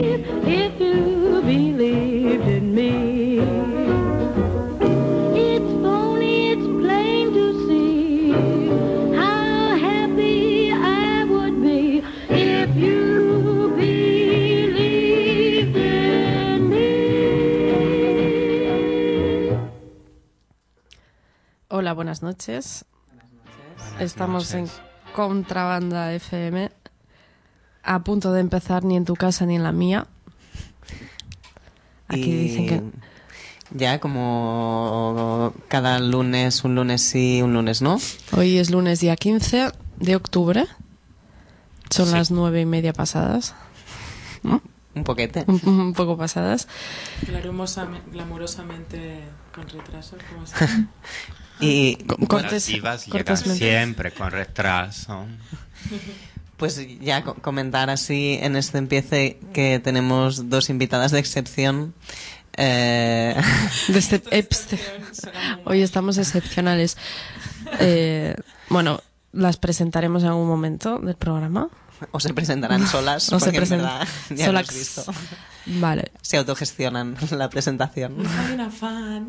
If you believed in me, it's phony, it's plain to see how happy I would be if you believed in me. Hola, buenas noches. Estamos en Contrabanda FM, a punto de empezar Ni en tu casa ni en la mía. Aquí dicen que... Ya como cada lunes, un lunes sí, un lunes no. Hoy es lunes día 15 de octubre. Son Sí. las 9:30 pasadas. Un poquete. Un poco pasadas. Glamurosamente con retraso, como se dice. Y Cortes- Las divas llegan cortesmente. siempre con retraso. pues ya comentar así en este empiece que tenemos dos invitadas de excepción. Hoy estamos excepcionales. Bueno, las presentaremos en algún momento del programa. O se presentarán solas, O se porque en presentan verdad ya solas. hemos visto. Vale. Se autogestionan la presentación. Hay una fan.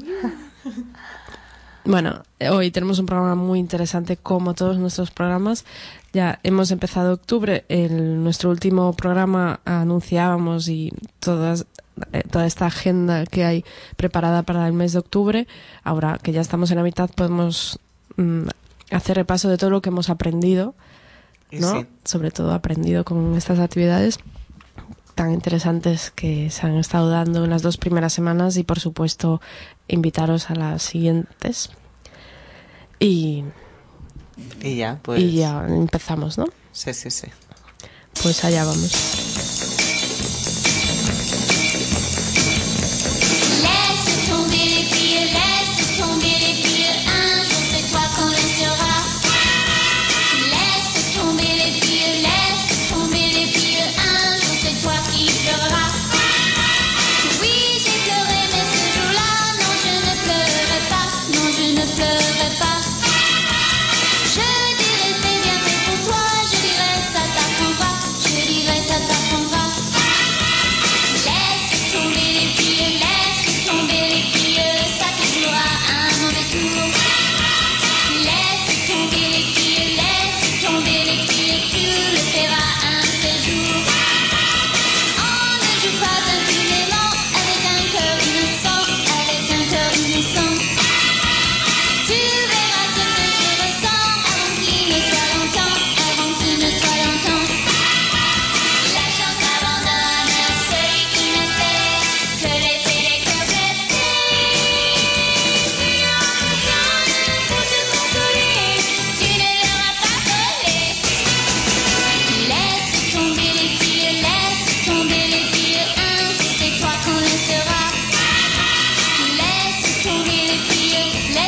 Bueno, hoy tenemos un programa muy interesante, como todos nuestros programas. Ya hemos empezado octubre. En nuestro último programa anunciábamos y toda esta agenda que hay preparada para el mes de octubre. Ahora que ya estamos en la mitad, podemos hacer repaso de todo lo que hemos aprendido, Y ¿no? sí. Sobre todo aprendido con estas actividades tan interesantes que se han estado dando en las 2 primeras semanas, y por supuesto invitaros a las siguientes. Y ya, pues... y ya empezamos, ¿no? Sí, sí, sí. Pues allá vamos. Laisse tomber les filles, un jour c'est toi qu'on laissera. Laisse tomber les filles, un jour c'est toi qui pleureras. Oui, j'ai pleuré, mais ce jour-là, non, je ne pleurerai pas, non, je ne pleurerai pas. Je dirais c'est bien fait pour toi, je dirais ça t'apprendra, je dirais ça t'apprendra. Laisse tomber les filles, ça te jouera un mauvais tour. Laisse tomber les filles, tu le feras un seul jour. On ne joue pas impunément avec un cœur innocent, Tu verras ce que je ressens avant qu'il ne soit longtemps, La chance abandonne celui qui ne sait que laisser les cœurs blessés. Pour te consoler, tu ne leur as pas volé. Laisse tomber les filles, un jour c'est toi qu'on laissera. Laisse tomber les filles,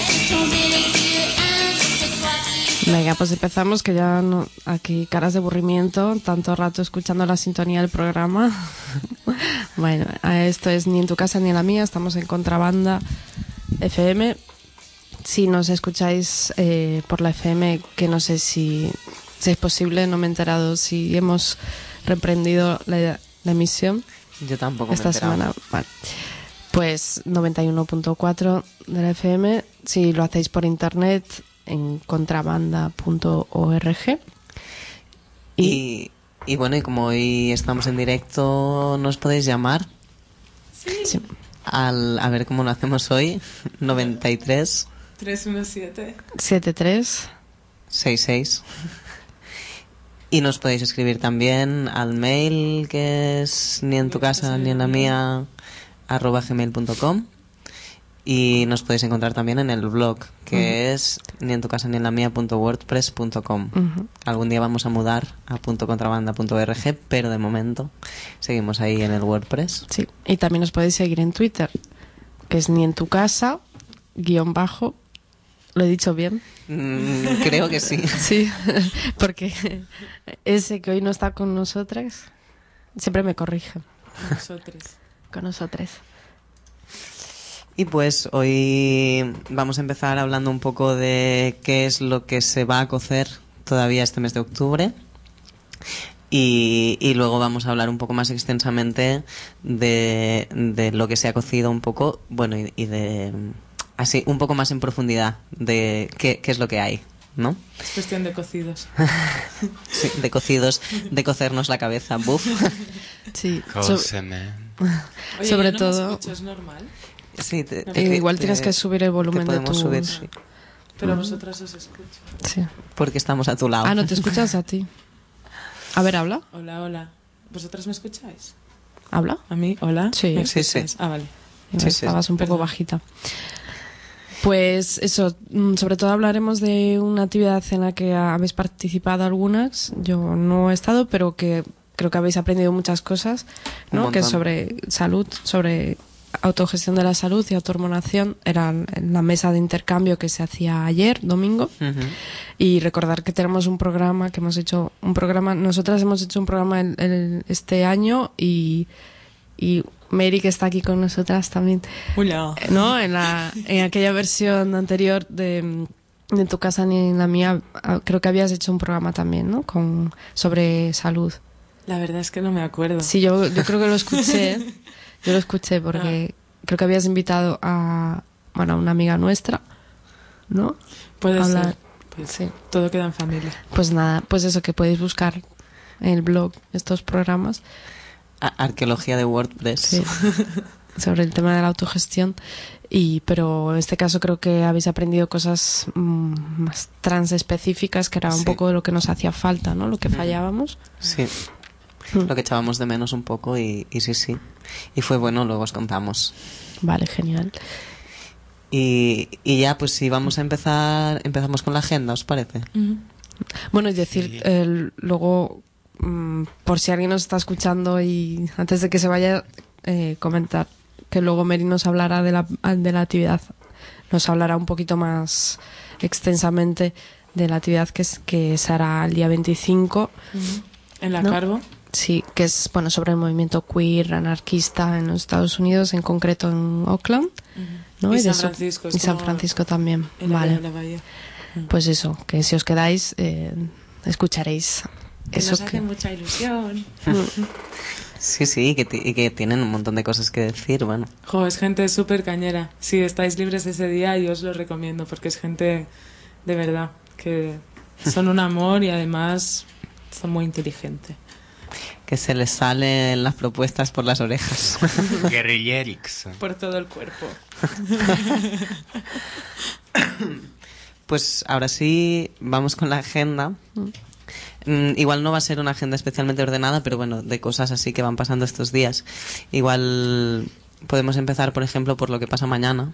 un jour c'est toi qui... Venga, pues empezamos, que ya no, aquí caras de aburrimiento, tanto rato escuchando la sintonía del programa. Bueno, esto es Ni en tu casa ni en la mía, estamos en Contrabanda FM. Si nos escucháis por la FM, que no sé si es posible, no me he enterado si hemos reprendido la emisión Yo tampoco me he esta enterado. semana. Vale. Pues 91.4 de la FM. Si lo hacéis por internet, en contrabanda.org. Y bueno, y como hoy estamos en directo, ¿nos podéis llamar? Sí. A ver cómo lo hacemos hoy. 93 317. 73. 66. Y nos podéis escribir también al mail, que es ni en tu casa ni en la mía @gmail.com. Y nos podéis encontrar también en el blog, que es ni en tu casa ni en la mía.wordpress.com. Algún día vamos a mudar a .contrabanda.org, pero de momento seguimos ahí en el WordPress. Sí. Y también os podéis seguir en Twitter, que es ni en tu casa _. ¿Lo he dicho bien? Creo que sí. Sí, porque ese que hoy no está con nosotras siempre me corrige. Con nosotros. Y pues hoy vamos a empezar hablando un poco de qué es lo que se va a cocer todavía este mes de octubre. Y luego vamos a hablar un poco más extensamente de lo que se ha cocido un poco, bueno, y de así un poco más en profundidad de qué es lo que hay, ¿no? Es cuestión de cocidos. Sí, de cocidos, de cocernos la cabeza, buf. Sí, Cóseme. Oye, Sobre yo no todo- me escucho, es normal. Sí, igual tienes que subir el volumen te de podemos tus... subir, sí, Pero a vosotras os escucho. Sí. porque estamos a tu lado. Ah, no te escuchas a ti. A ver, habla. Hola, hola. ¿Vosotras me escucháis? ¿Habla? ¿A mí? ¿Hola? Sí. ¿Me Sí, escucháis? sí. Ah, vale. Sí, sí. Estabas un poco Perdón. bajita. Pues eso, sobre todo hablaremos de una actividad en la que habéis participado algunas. Yo no he estado, pero que creo que habéis aprendido muchas cosas, Un ¿no? Que es montón. sobre salud, sobre autogestión de la salud y autohormonación. Era la mesa de intercambio que se hacía ayer, domingo. Ujú. Y recordar que tenemos un programa, que hemos hecho un programa, nosotras hemos hecho un programa este año y Mary, que está aquí con nosotras también, Hola. ¿no? En aquella versión anterior de En tu casa ni en la mía, creo que habías hecho un programa también, ¿no? Sobre salud. La verdad es que no me acuerdo. Sí, yo creo que lo escuché. Yo lo escuché porque creo que habías invitado a una amiga nuestra, ¿no? Puede hablar. ser. Pues Sí. todo queda en familia. Pues nada, pues eso, que podéis buscar en el blog estos programas. Arqueología de WordPress. Sí, sobre el tema de la autogestión. Pero en este caso creo que habéis aprendido cosas más transespecíficas, que era un Sí. poco lo que nos hacía falta, ¿no? Lo que fallábamos. Sí. Lo que echábamos de menos un poco y sí. Y fue bueno, luego os contamos. Vale, genial. Y ya, pues si vamos a empezamos con la agenda, ¿os parece? Bueno, y decir, luego, por si alguien nos está escuchando y antes de que se vaya, comentar que luego Mary nos hablará de la actividad, nos hablará un poquito más extensamente de la actividad que se hará el día 25. En la ¿No? Carbo. Sí, que es sobre el movimiento queer anarquista en los Estados Unidos, en concreto en Oakland, ¿no? Y de San eso- Francisco, es y San como Francisco también. En la Vale. de la bahía. Pues eso, que si os quedáis, escucharéis Que eso nos que... hace mucha ilusión. Sí, y que tienen un montón de cosas que decir, bueno. Jo, es gente súper cañera. Si estáis libres ese día, yo os lo recomiendo porque es gente de verdad que son un amor y además son muy inteligentes. Que se les salen las propuestas por las orejas. Guerrillerix. Por todo el cuerpo. Pues ahora sí, vamos con la agenda. Igual no va a ser una agenda especialmente ordenada, pero bueno, de cosas así que van pasando estos días. Igual podemos empezar, por ejemplo, por lo que pasa mañana.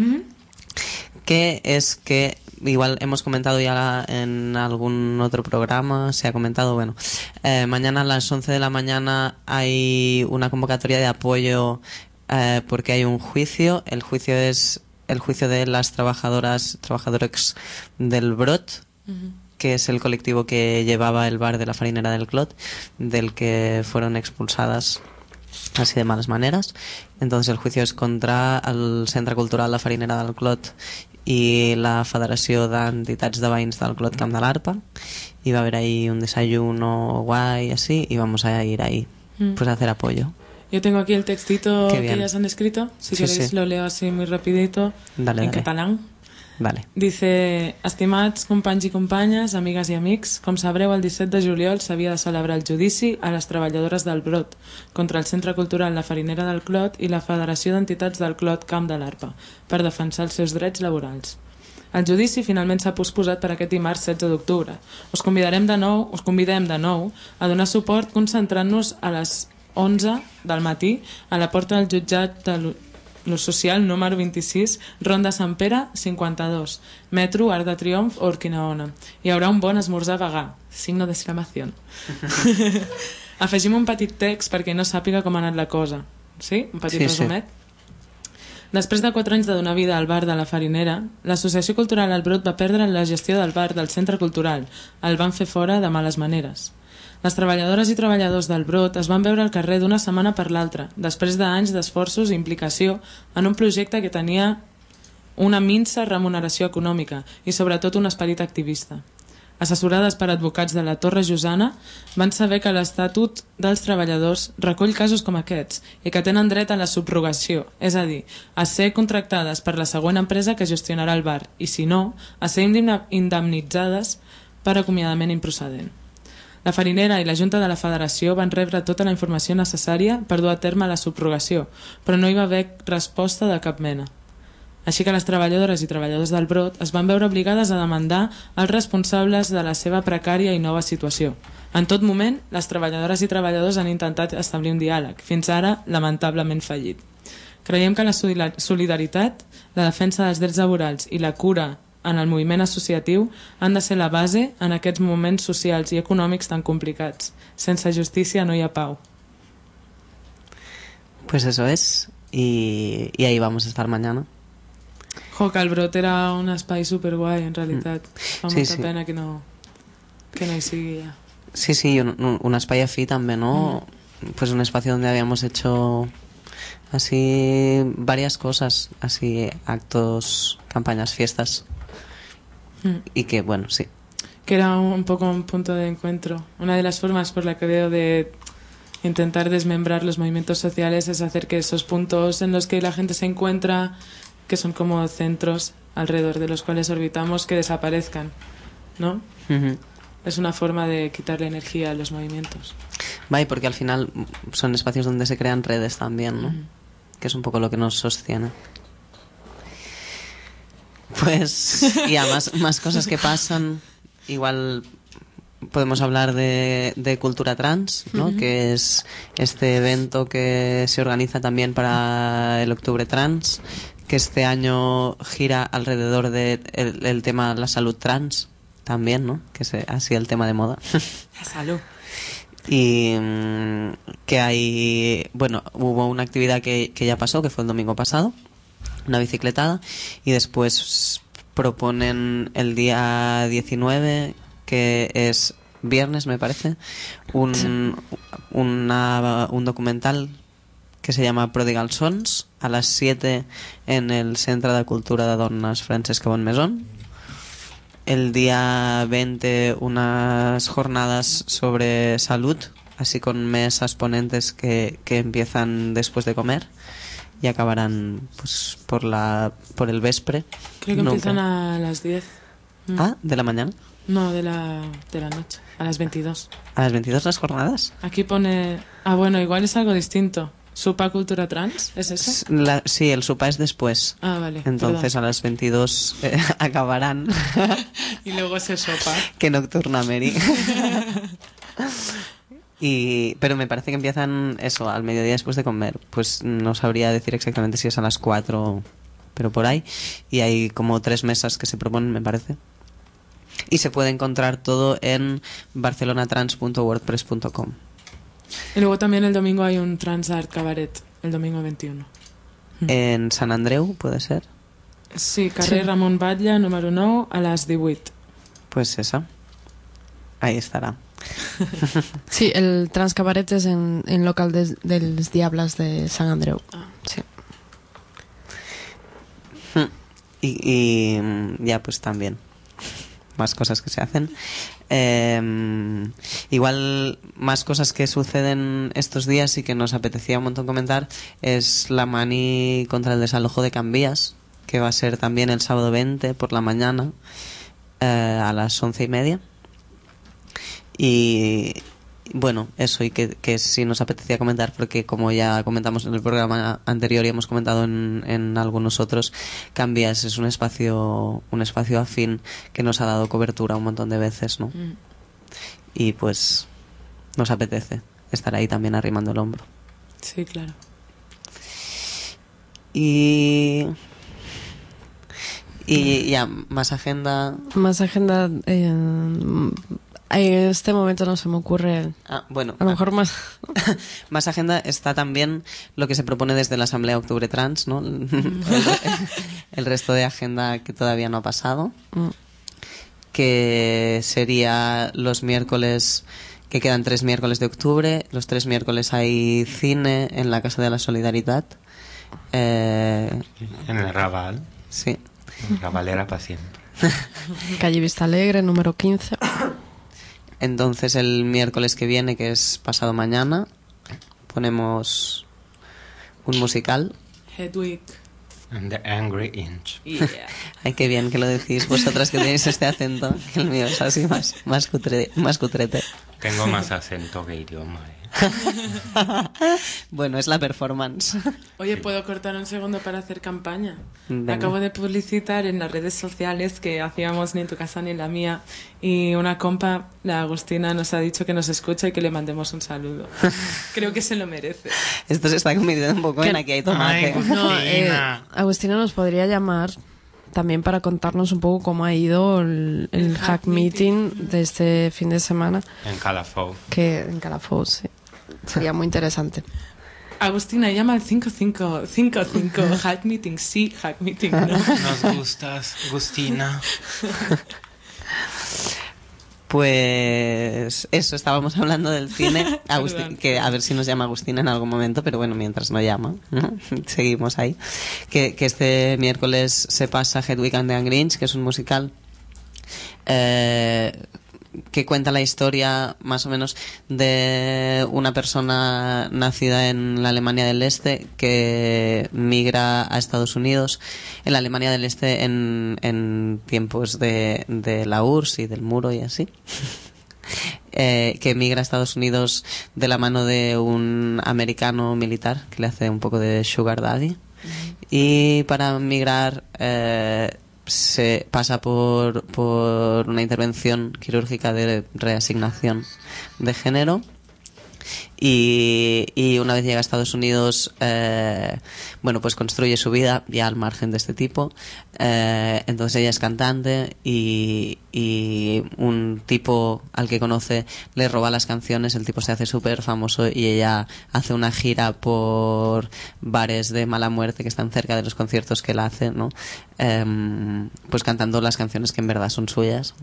Que es que igual hemos comentado ya en algún otro programa, se ha comentado, bueno, mañana a las 11 de la mañana hay una convocatoria de apoyo porque hay un juicio. El juicio es el juicio de las trabajadores del Brot, que es el colectivo que llevaba el bar de la Farinera del Clot, del que fueron expulsadas así de malas maneras. Entonces el juicio es contra el Centre Cultural La Farinera del Clot y la Federació d'Entitats de Veïns del Clot Camp de l'Arpa, y va a haber ahí un desayuno guay así y vamos a ir ahí pues a hacer apoyo. Yo tengo aquí el textito Qué que bien. ellas han escrito. Si Sí, queréis sí. lo leo así muy rapidito Dale, en dale. catalán. Vale. Dice: estimats companys i companyes, amigues i amics, com sabreu, el 17 de juliol s'havia de celebrar el judici a les treballadores del Brot contra el Centre Cultural La Farinera del Clot i la Federació d'Entitats del Clot Camp de l'Arpa per defensar els seus drets laborals. El judici finalment s'ha posposat per aquest dimarts 16 d'octubre. Us convidem de nou a donar suport concentrant-nos a les 11 del matí a la porta del jutjat de lo social número 26, Ronda Sant Pere 52, metro Arc de Triomf, Urquinaona. Hi haurà un bon esmorzar vegà, signo d'exclamació. Afegim un petit text perquè no sàpiga com ha anat la cosa. Sí? Un petit Sí, sí. resumet? Després de 4 anys de donar vida al bar de la Farinera, l'Associació Cultural El Brot va perdre la gestió del bar del centre cultural. El van fer fora de males maneres. Les treballadores i treballadors del Brot es van veure al carrer d'una setmana per l'altra, després d'anys d'esforços i implicació en un projecte que tenia una minsa remuneració econòmica i sobretot un esperit activista. assessorades per advocats de la Torre Josana, van saber que l'Estatut dels Treballadors recull casos com aquests i que tenen dret a la subrogació, és a dir, a ser contractades per la següent empresa que gestionarà el bar i, si no, a ser indemnitzades per acomiadament improcedent. La farinera i la Junta de la Federació van rebre tota la informació necessària per dur a terme la subrogació, però no hi va haver resposta de cap mena. Així que les treballadores i treballadors del Brot es van veure obligades a demandar els responsables de la seva precària i nova situació. En tot moment, les treballadores i treballadors han intentat establir un diàleg, fins ara lamentablement fallit. Creiem que la solidaritat, la defensa dels drets laborals i la cura en el moviment associatiu han de ser la base en aquests moments socials i econòmics tan complicats. Sense justícia no hi ha pau. Pues eso es, y ahí vamos a estar mañana. Jo, que el Brot era un espai superguai, en realitat. Fa Sí, molta sí. pena que no hi sigui ja. Sí, sí, un espai afí también, ¿no? Pues un espacio donde habíamos hecho así varias cosas, así actos, campañas, fiestas. Y que, bueno, sí. Que era un poco un punto de encuentro. Una de las formas por la que veo de intentar desmembrar los movimientos sociales es hacer que esos puntos en los que la gente se encuentra, que son como centros alrededor de los cuales orbitamos, que desaparezcan, ¿no? Ujú. Es una forma de quitarle energía a los movimientos. Vaya, porque al final son espacios donde se crean redes también, ¿no? Que es un poco lo que nos sostiene. Pues ya, más cosas que pasan. Igual podemos hablar de Cultura Trans, ¿no? Que es este evento que se organiza también para el Octubre Trans, que este año gira alrededor de el tema la salud trans también, ¿no? Que ha sido el tema de moda. La salud. Y que hay, bueno, hubo una actividad que ya pasó, que fue el domingo pasado, una bicicletada, y después proponen el día 19, que es viernes, me parece, un documental que se llama Prodigal Sons, a las 7 en el Centre de Cultura de Dones Francesca Bonmesón. El día 20 unas jornadas sobre salud, así con mesas ponentes que empiezan después de comer y acabarán pues por el vespre. Creo que Nunca. empiezan a las 10. Ah, ¿de la mañana? No, de la noche, a las 22. ¿A las 22 las jornadas? Aquí pone... Ah, bueno, igual es algo distinto. ¿Supa Cultura Trans? ¿Es eso? Sí, el supa es después. Ah, vale. Entonces perdón. a las 22 acabarán. Y luego se sopa. Qué nocturna, Mary. Pero me parece que empiezan eso, al mediodía después de comer. Pues no sabría decir exactamente si es a las 4, pero por ahí. Y hay como 3 mesas que se proponen, me parece. Y se puede encontrar todo en barcelonatrans.wordpress.com. Y luego también el domingo hay un Trans Art Cabaret, el domingo 21. En Sant Andreu, ¿puede ser? Sí, carrer Ramon Batlle, número 9, a las 18. Pues esa. Ahí estará. Sí, el Transcabaret es en local dels Diables de Sant Andreu. Sí. Y ya pues también más cosas que se hacen. Igual más cosas que suceden estos días y que nos apetecía un montón comentar es la mani contra el desalojo de Can Vías, que va a ser también el sábado 20 por la mañana a las 11:30. Y bueno, eso, y que sí nos apetecía comentar, porque como ya comentamos en el programa anterior y hemos comentado en algunos otros, Can Vías es un espacio afín que nos ha dado cobertura un montón de veces, ¿no? Y pues nos apetece estar ahí también arrimando el hombro. Sí, claro. Y ya, más agenda. Más agenda. En este momento no se me ocurre. Bueno, A lo mejor más. más agenda está también lo que se propone desde la Asamblea Octubre Trans, ¿no? El resto de agenda que todavía no ha pasado, que sería los miércoles, que quedan 3 miércoles de octubre. Los 3 miércoles hay cine en la Casa de la Solidaridad. En el Raval. Sí. El Raval era paciente. Calle Vista Alegre, número 15. Entonces el miércoles que viene, que es pasado mañana, ponemos un musical. Hedwig. And the Angry Inch. Yeah. Ay, qué bien que lo decís vosotras, que tenéis este acento, que el mío es así más cutrete. Tengo más acento que idioma. Bueno, es la performance. Oye, ¿puedo cortar un segundo para hacer campaña? Venga. Acabo de publicitar en las redes sociales que hacíamos Ni en tu casa ni en la mía, y una compa, la Agustina, nos ha dicho que nos escucha y que le mandemos un saludo. Creo que se lo merece. Esto se está convirtiendo un poco en aquí hay tomate. Ay, No, Agustina. Agustina nos podría llamar también para contarnos un poco cómo ha ido el hack meeting de este fin de semana, En Calafou. que en Calafós, sí. Sería muy interesante. Agustina, llama al 5555. Hack meeting sí, hack meeting no. Nos gustas, Agustina. Pues eso, estábamos hablando del cine. Perdón. Que a ver si nos llama Agustina en algún momento, pero bueno, mientras no llama, ¿no? Seguimos ahí. Que este miércoles se pasa Hedwig and the Angry Inch, que es un musical que cuenta la historia más o menos de una persona nacida en la Alemania del Este que migra a Estados Unidos, en la Alemania del Este en tiempos de la URSS y del muro y así. Que migra a Estados Unidos de la mano de un americano militar que le hace un poco de sugar daddy. Y para migrar se pasa por una intervención quirúrgica de reasignación de género. Y una vez llega a Estados Unidos, bueno, pues construye su vida ya al margen de este tipo. Entonces ella es cantante y un tipo al que conoce le roba las canciones, el tipo se hace súper famoso y ella hace una gira por bares de mala muerte que están cerca de los conciertos que él hace, ¿no? Pues cantando las canciones que en verdad son suyas.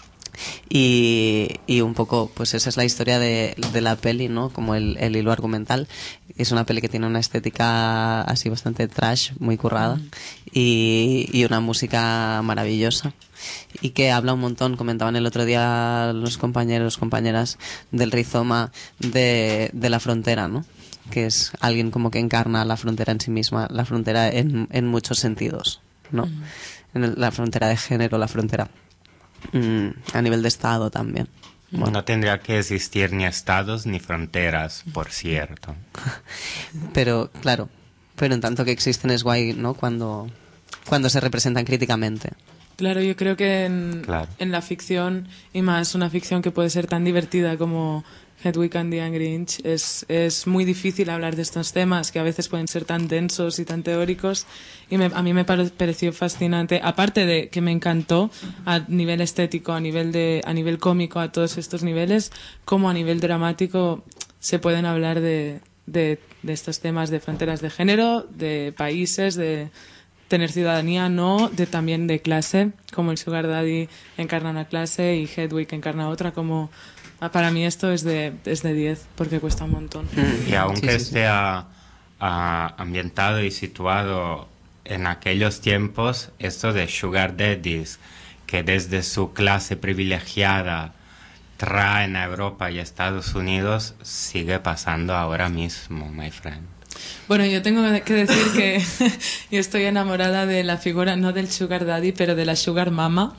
Y un poco, pues esa es la historia de la peli, ¿no? Como el hilo argumental. Es una peli que tiene una estética así bastante trash, muy currada, y una música maravillosa. Y que habla un montón, comentaban el otro día los compañeras del rizoma de la frontera, ¿no? Que es alguien como que encarna la frontera en sí misma, la frontera en muchos sentidos, ¿no? La frontera de género, la frontera a nivel de Estado también. Bueno. No tendría que existir ni estados ni fronteras, por cierto. Pero, claro, pero en tanto que existen es guay, ¿no? Cuando se representan críticamente. Claro, yo creo que Claro. en la ficción, y más una ficción que puede ser tan divertida como Hedwig and the Angry Inch, es muy difícil hablar de estos temas que a veces pueden ser tan densos y tan teóricos, y a mí me pareció fascinante, aparte de que me encantó a nivel estético, a nivel cómico, a todos estos niveles, como a nivel dramático se pueden hablar de estos temas de fronteras de género, de países, de tener ciudadanía, no, también de clase, como el Sugar Daddy encarna una clase y Hedwig encarna otra, como para mí esto es de 10 porque cuesta un montón. Y aunque Sí, sí, sí. esté ambientado y situado en aquellos tiempos, esto de Sugar Daddies, que desde su clase privilegiada traen a Europa y a Estados Unidos, sigue pasando ahora mismo, my friend. Bueno, yo tengo que decir que yo estoy enamorada de la figura, no del Sugar Daddy, pero de la Sugar Mama.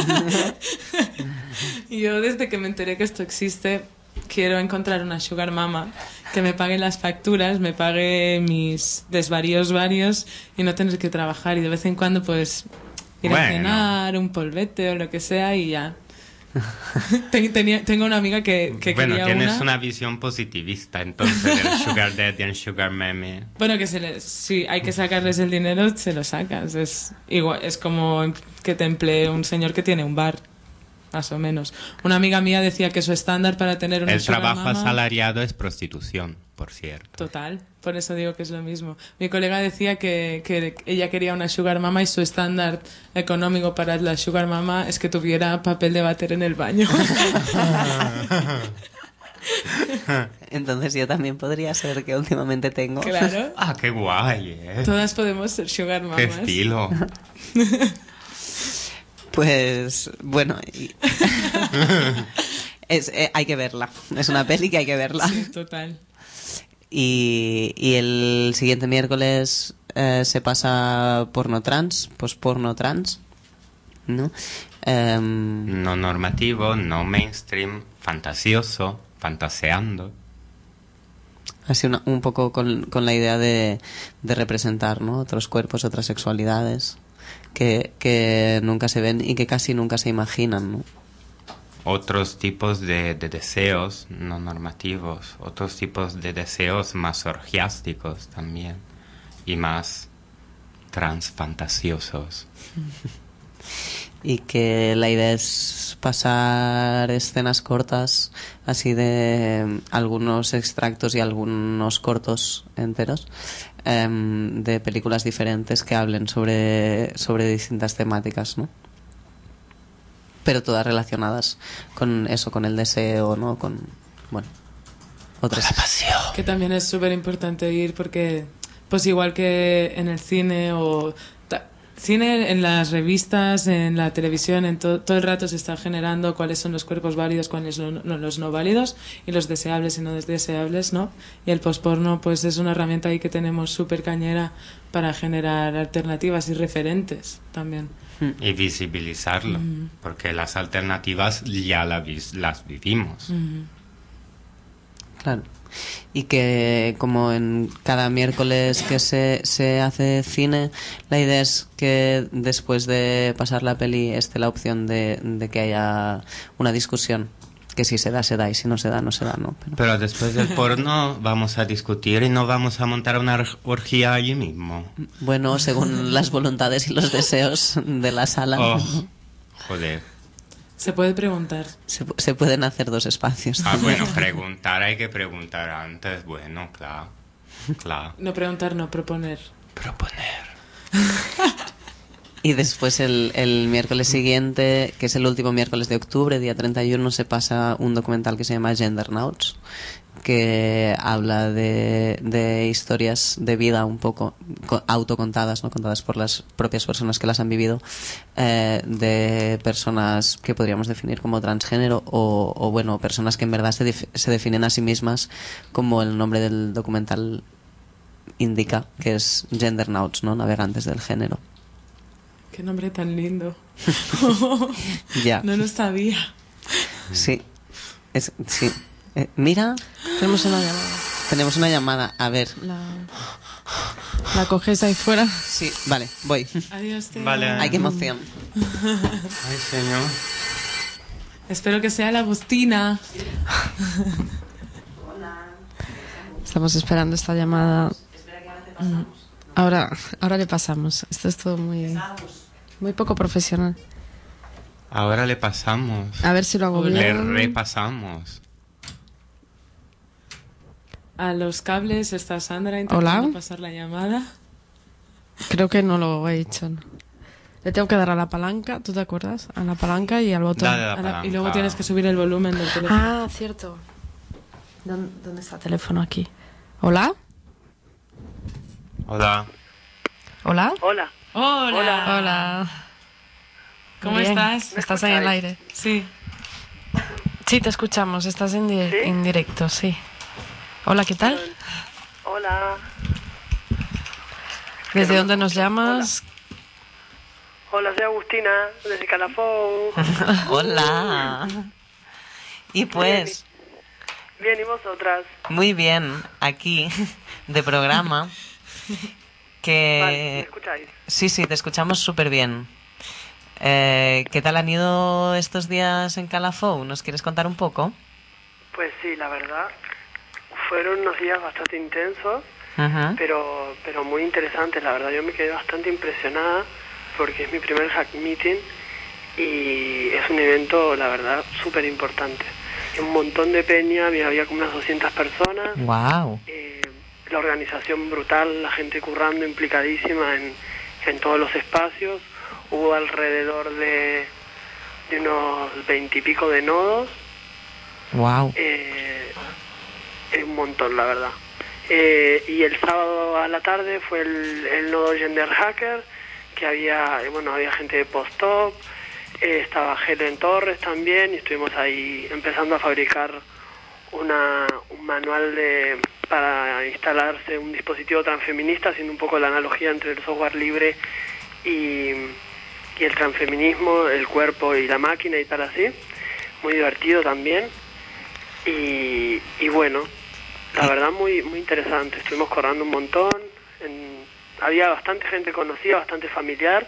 Yo desde que me enteré que esto existe, quiero encontrar una Sugar Mama que me pague las facturas, me pague mis desvaríos varios y no tener que trabajar, y de vez en cuando pues ir a Bueno. cenar, un polvete o lo que sea y ya. Tengo una amiga que Bueno, quería tienes una visión positivista entonces del Sugar Daddy y Sugar Meme. Bueno, que si hay que sacarles el dinero, se lo sacas. Es igual, es como que te emplee un señor que tiene un bar, más o menos. Una amiga mía decía que su estándar para tener una El sugar trabajo mama- asalariado es prostitución, por cierto. Total, por eso digo que es lo mismo. Mi colega decía que ella quería una sugar mama y su estándar económico para la sugar mama es que tuviera papel de váter en el baño. Entonces yo también podría ser, que últimamente tengo. Claro, Ah, qué guay, ¿eh? todas podemos ser sugar Qué mamas. estilo. Pues bueno, hay que verla. Es una peli que hay que verla. Sí, total. Y el siguiente miércoles se pasa porno trans, porno trans, ¿no? No normativo, no mainstream, fantasioso, fantaseando. Así un poco con la idea de representar, ¿no? Otros cuerpos, otras sexualidades que nunca se ven y que casi nunca se imaginan, ¿no? Otros tipos de deseos no normativos, otros tipos de deseos más orgiásticos también y más transfantasiosos. Y que la idea es pasar escenas cortas, así de algunos extractos y algunos cortos enteros, de películas diferentes que hablen sobre distintas temáticas, ¿no? Pero todas relacionadas con eso, con el deseo, ¿no? Con, bueno, otras. La pasión. Que también es súper importante ir porque, pues igual que en el cine o... Cine, en las revistas, en la televisión, todo el rato se está generando cuáles son los cuerpos válidos, cuáles son los no válidos y los deseables y no deseables, ¿no? Y el posporno pues es una herramienta ahí que tenemos súper cañera para generar alternativas y referentes también. Y visibilizarlo, porque las alternativas ya las vivimos. Claro. Y que como en cada miércoles que se hace cine, la idea es que después de pasar la peli esté la opción de que haya una discusión. Que si se da y si no se da, no se da, ¿no? Pero después del porno vamos a discutir y no vamos a montar una orgía allí mismo. Bueno, según las voluntades y los deseos de la sala. Oh, joder. Se puede preguntar. Se pueden hacer dos espacios. Ah, bueno, preguntar hay que preguntar antes. Bueno, claro. No preguntar, no, proponer. Proponer. Y después el miércoles siguiente, que es el último miércoles de octubre, día 31, se pasa un documental que se llama Gendernauts, que habla de historias de vida un poco autocontadas, ¿no? Contadas por las propias personas que las han vivido, de personas que podríamos definir como transgénero o bueno, personas que en verdad se definen a sí mismas como el nombre del documental indica, que es Gendernauts, ¿no? Navegantes del género. Qué nombre tan lindo. Ya. No lo sabía. Sí. Sí. Mira, Tenemos una llamada. tenemos una llamada. A ver. La coges ahí fuera. Sí, vale, voy. Adiós, Teo. Vale. Ay, qué emoción. Ay, señor. Espero que sea la Agustina. Estamos esperando esta llamada. Ahora le pasamos. Esto es todo muy poco profesional. Ahora le pasamos. A ver si lo hago Le bien. repasamos. A los cables está Sandra intentando Hola. pasar la llamada. Creo que no lo he hecho. ¿No? Le tengo que dar a la palanca, ¿tú te acuerdas? A la palanca y al botón. Dale la Y palanca. luego tienes que subir el volumen del teléfono. Ah, cierto. ¿Dónde está el teléfono aquí? ¿Hola? Hola. ¿Hola? Hola. Hola. Hola. ¿Cómo Bien. estás? ¿Estás ahí en el aire? Sí. Sí, te escuchamos. Estás en directo, sí. Hola, ¿qué tal? Hola. ¿Desde dónde nos llamas? Hola, soy Agustina, desde Calafón. Hola. Y pues, Bien, ¿y vosotras? muy bien, aquí, de programa, Vale, ¿me que... escucháis? Sí, te escuchamos súper bien. ¿Qué tal han ido estos días en Calafou? ¿Nos quieres contar un poco? Pues sí, la verdad, fueron unos días bastante intensos, Ajá. pero muy interesantes, la verdad. Yo me quedé bastante impresionada porque es mi primer hack meeting y es un evento, la verdad, súper importante. Un montón de peña, había como unas 200 personas. Wow. La organización brutal, la gente currando, implicadísima en todos los espacios. Hubo alrededor de unos 20 y pico de nodos. Wow. Es un montón, la verdad. Y el sábado a la tarde fue el nodo Gender Hacker, que había gente de Post-Op, Estaba Helen Torres también, y estuvimos ahí empezando a fabricar un manual para instalarse un dispositivo transfeminista, haciendo un poco la analogía entre el software libre y el transfeminismo, el cuerpo y la máquina y tal así. Muy divertido también. Y bueno, la verdad muy muy interesante. Estuvimos corrando un montón. Había bastante gente conocida, bastante familiar.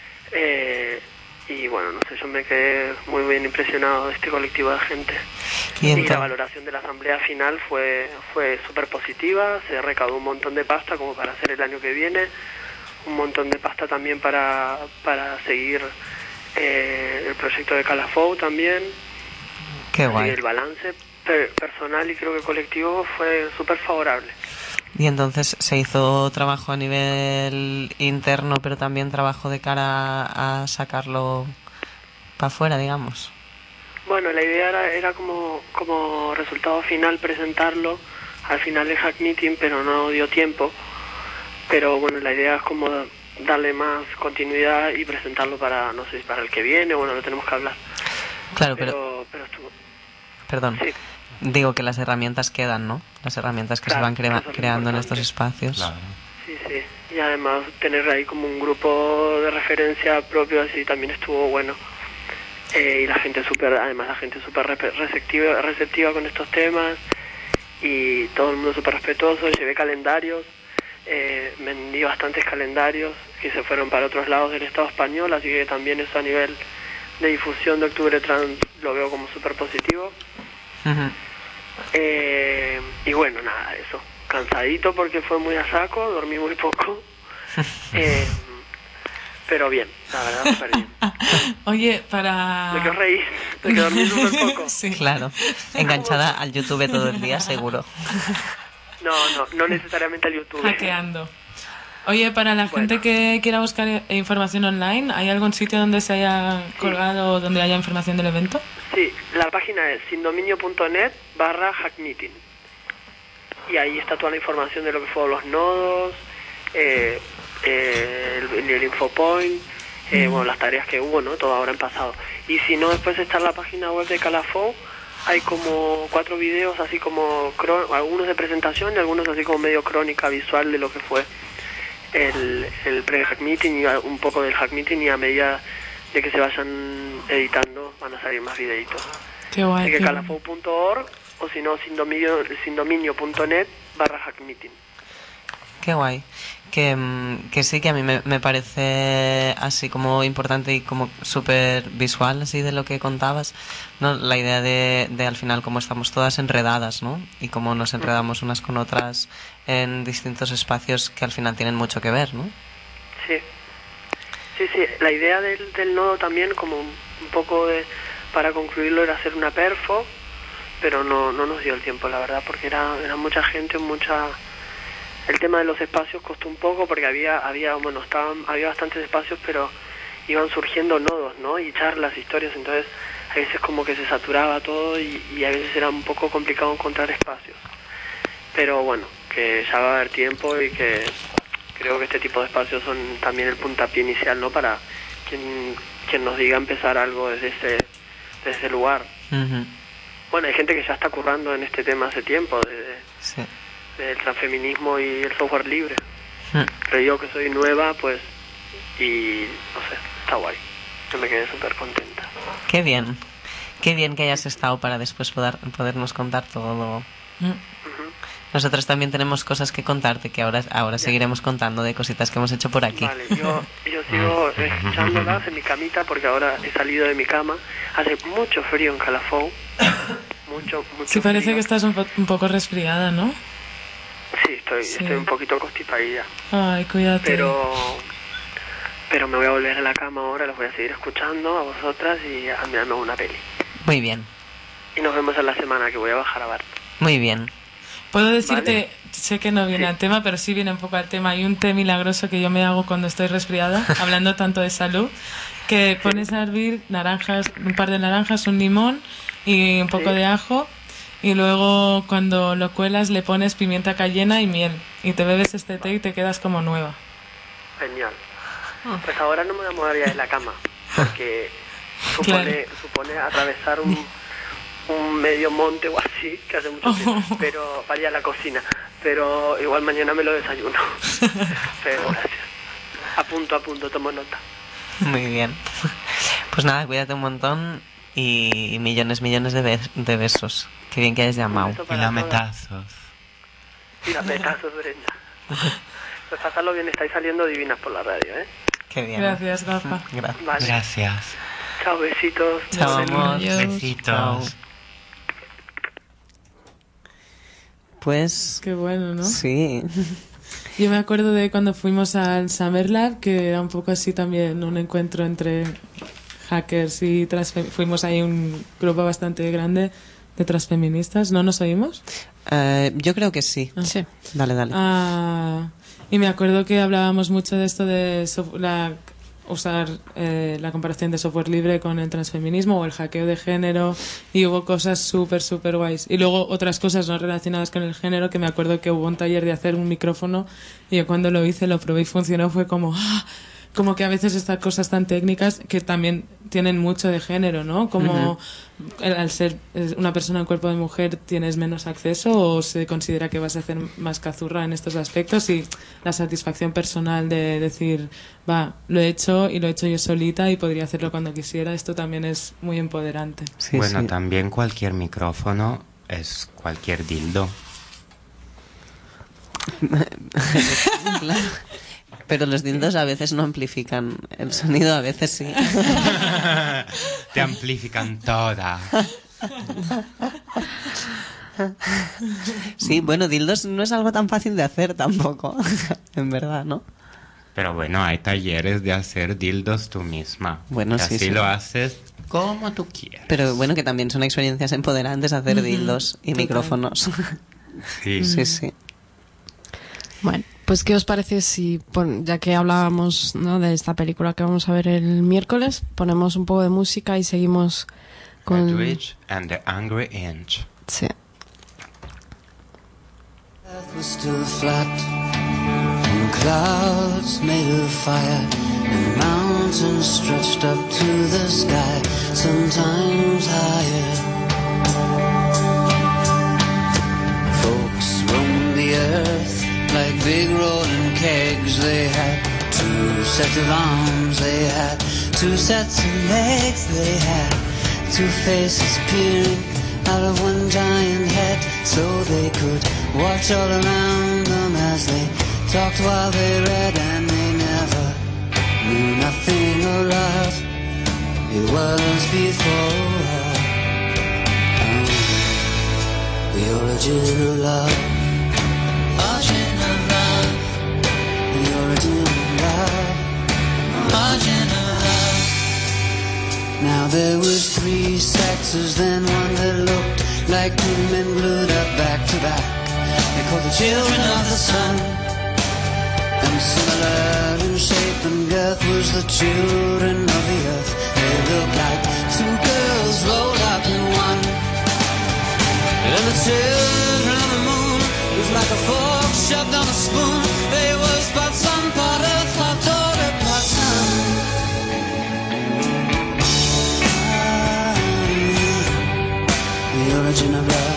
Y bueno, no sé, yo me quedé muy bien impresionado de este colectivo de gente. Y la valoración de la asamblea final fue súper positiva. Se recaudó un montón de pasta como para hacer el año que viene. Un montón de pasta también para seguir el proyecto de Calafou también. Qué guay. Y el balance personal y creo que colectivo fue súper favorable. Y entonces se hizo trabajo a nivel interno, pero también trabajo de cara a sacarlo para afuera, digamos. Bueno, la idea era como resultado final presentarlo al final del Hack Meeting, pero no dio tiempo. Pero bueno, la idea es como darle más continuidad y presentarlo para, no sé, para el que viene, bueno, lo tenemos que hablar. Claro, pero estuvo... Perdón. Sí. Digo que las herramientas quedan, ¿no? Las herramientas que Claro, se van eso es creando en importante. estos espacios. Claro. Sí, sí. Y además tener ahí como un grupo de referencia propio así también estuvo bueno. Y la gente súper receptiva con estos temas. Y todo el mundo súper respetuoso. Llevé calendarios. Vendí bastantes calendarios que se fueron para otros lados del Estado español. Así que también eso a nivel de difusión de Octubre Trans lo veo como súper positivo. Ujú. Y bueno, nada, eso. Cansadito porque fue muy a saco, dormí muy poco. Pero bien, la verdad, súper bien. Oye, para... ¿De qué os reís? ¿De que dormí súper poco? Sí. Claro. Enganchada al YouTube todo el día, seguro. No necesariamente al YouTube. Hackeando. Oye, para la gente que quiera buscar información online, ¿hay algún sitio donde se haya colgado o donde haya información del evento? Sí, la página es sindominio.net/hackmeeting. Y ahí está toda la información de lo que fueron los nodos, el infopoint, bueno, las tareas que hubo, ¿no? Todo ahora en pasado. Y si no, después está en la página web de Calafou. Hay como 4 videos, así como algunos de presentación y algunos así como medio crónica visual de lo que fue el pre-hack meeting y un poco del hack meeting, y a medida de que se vayan editando van a salir más videitos. Qué guay. Así que qué guay. calafou.org o si no sindominio.net/hackmeeting. Qué guay. Que sí, que a mí me parece así como importante y como súper visual así de lo que contabas, ¿no? La idea de al final como estamos todas enredadas, ¿no? Y cómo nos enredamos unas con otras en distintos espacios que al final tienen mucho que ver, ¿no? Sí. La idea del nodo también, como un poco para concluirlo, era hacer una perfo, pero no nos dio el tiempo, la verdad, porque era mucha gente, El tema de los espacios costó un poco porque había bastantes espacios, pero iban surgiendo nodos, ¿no? Y charlas, historias, entonces a veces como que se saturaba todo y a veces era un poco complicado encontrar espacios. Pero bueno, que ya va a haber tiempo y que creo que este tipo de espacios son también el puntapié inicial, ¿no? Para quien nos diga empezar algo desde ese lugar. Uh-huh. Bueno, hay gente que ya está currando en este tema hace tiempo, Sí. del transfeminismo y el software libre. Pero yo que soy nueva, pues, y no sé, está guay. Yo me quedé súper contenta. Qué bien que hayas estado para después podernos contar todo. Nosotros también tenemos cosas que contarte, que ahora seguiremos contando de cositas que hemos hecho por aquí. Vale, yo sigo escuchándolas en mi camita porque ahora he salido de mi cama. Hace mucho frío en Calafou. Mucho Sí, parece frío. que estás un poco resfriada, ¿no? Sí, estoy un poquito constipadilla. Ay, cuídate. Pero me voy a volver a la cama ahora, los voy a seguir escuchando a vosotras y a mirarme una peli. Muy bien, Y nos vemos en la semana, que voy a bajar a bar. muy bien. Puedo decirte, Vale. sé que no viene Sí. al tema, pero sí viene un poco al tema. Hay un té milagroso que yo me hago cuando estoy resfriada, hablando tanto de salud, que pones a hervir naranjas, un par de naranjas, un limón y un poco Sí. de ajo, y luego cuando lo cuelas le pones pimienta cayena y miel, y te bebes este té y te quedas como nueva. Genial. Pues ahora no me voy a mover ya de la cama, porque supone atravesar un medio monte o así, que hace mucho tiempo, pero para ir a la cocina. Pero igual mañana me lo desayuno. Pero gracias. Apunto, tomo nota. Muy bien. Pues nada, cuídate un montón y millones de besos. Qué bien que hayas llamado. Un beso Y para lametazos. Y lametazos, Brenda. Pues pasadlo bien, estáis saliendo divinas por la radio, ¿eh? Qué bien. Gracias, Rafa. Gracias. Vale. Gracias. Chao, besitos. Chao, amor. Adiós. Besitos. Pues Qué bueno, ¿no? sí. Yo me acuerdo de cuando fuimos al Summerlab, que era un poco así también un encuentro entre hackers y fuimos ahí un grupo bastante grande de transfeministas. ¿No nos oímos? Yo creo que sí. Sí. Dale. Y me acuerdo que hablábamos mucho de esto de usar la comparación de software libre con el transfeminismo o el hackeo de género, y hubo cosas súper guays. Y luego otras cosas no relacionadas con el género, que me acuerdo que hubo un taller de hacer un micrófono y yo cuando lo hice, lo probé y funcionó, fue como como que a veces estas cosas tan técnicas que también tienen mucho de género, ¿no? Como al ser una persona en cuerpo de mujer tienes menos acceso, o se considera que vas a hacer más cazurra en estos aspectos, y la satisfacción personal de decir, lo he hecho y lo he hecho yo solita y podría hacerlo cuando quisiera, esto también es muy empoderante. Sí, Bueno, sí. también cualquier micrófono es cualquier dildo. Claro. Pero los dildos a veces no amplifican el sonido, a veces sí. Te amplifican toda. Sí, bueno, dildos no es algo tan fácil de hacer tampoco, en verdad, ¿no? Pero bueno, hay talleres de hacer dildos tú misma. Bueno, Y sí, así sí. lo haces como tú quieras. Pero bueno, que también son experiencias empoderantes hacer dildos y micrófonos. Sí. Sí. Bueno, pues ¿qué os parece si, ya que hablábamos, ¿no?, de esta película que vamos a ver el miércoles, ponemos un poco de música y seguimos con... Edwidge and the Angry Inch. Sí. Earth was still flat, and clouds made of fire, and mountains stretched up to the sky, sometimes higher. Folks roamed the earth like big rolling kegs. They had two sets of arms, they had two sets of legs, they had two faces peering out of one giant head, so they could watch all around them as they talked while they read, and they never knew nothing of love. It was before the origin of love. Origin of love. The origin of love. Origin of love. Now there was three sexes, then one that looked like two men glued up back to back. They called the children of the sun, and similar in shape and girth was the children of the earth. They looked like two girls rolled up in one. And the children of the moon was like a fork shoved on a spoon. They was but some part earth, part daughter, part son. The origin of love.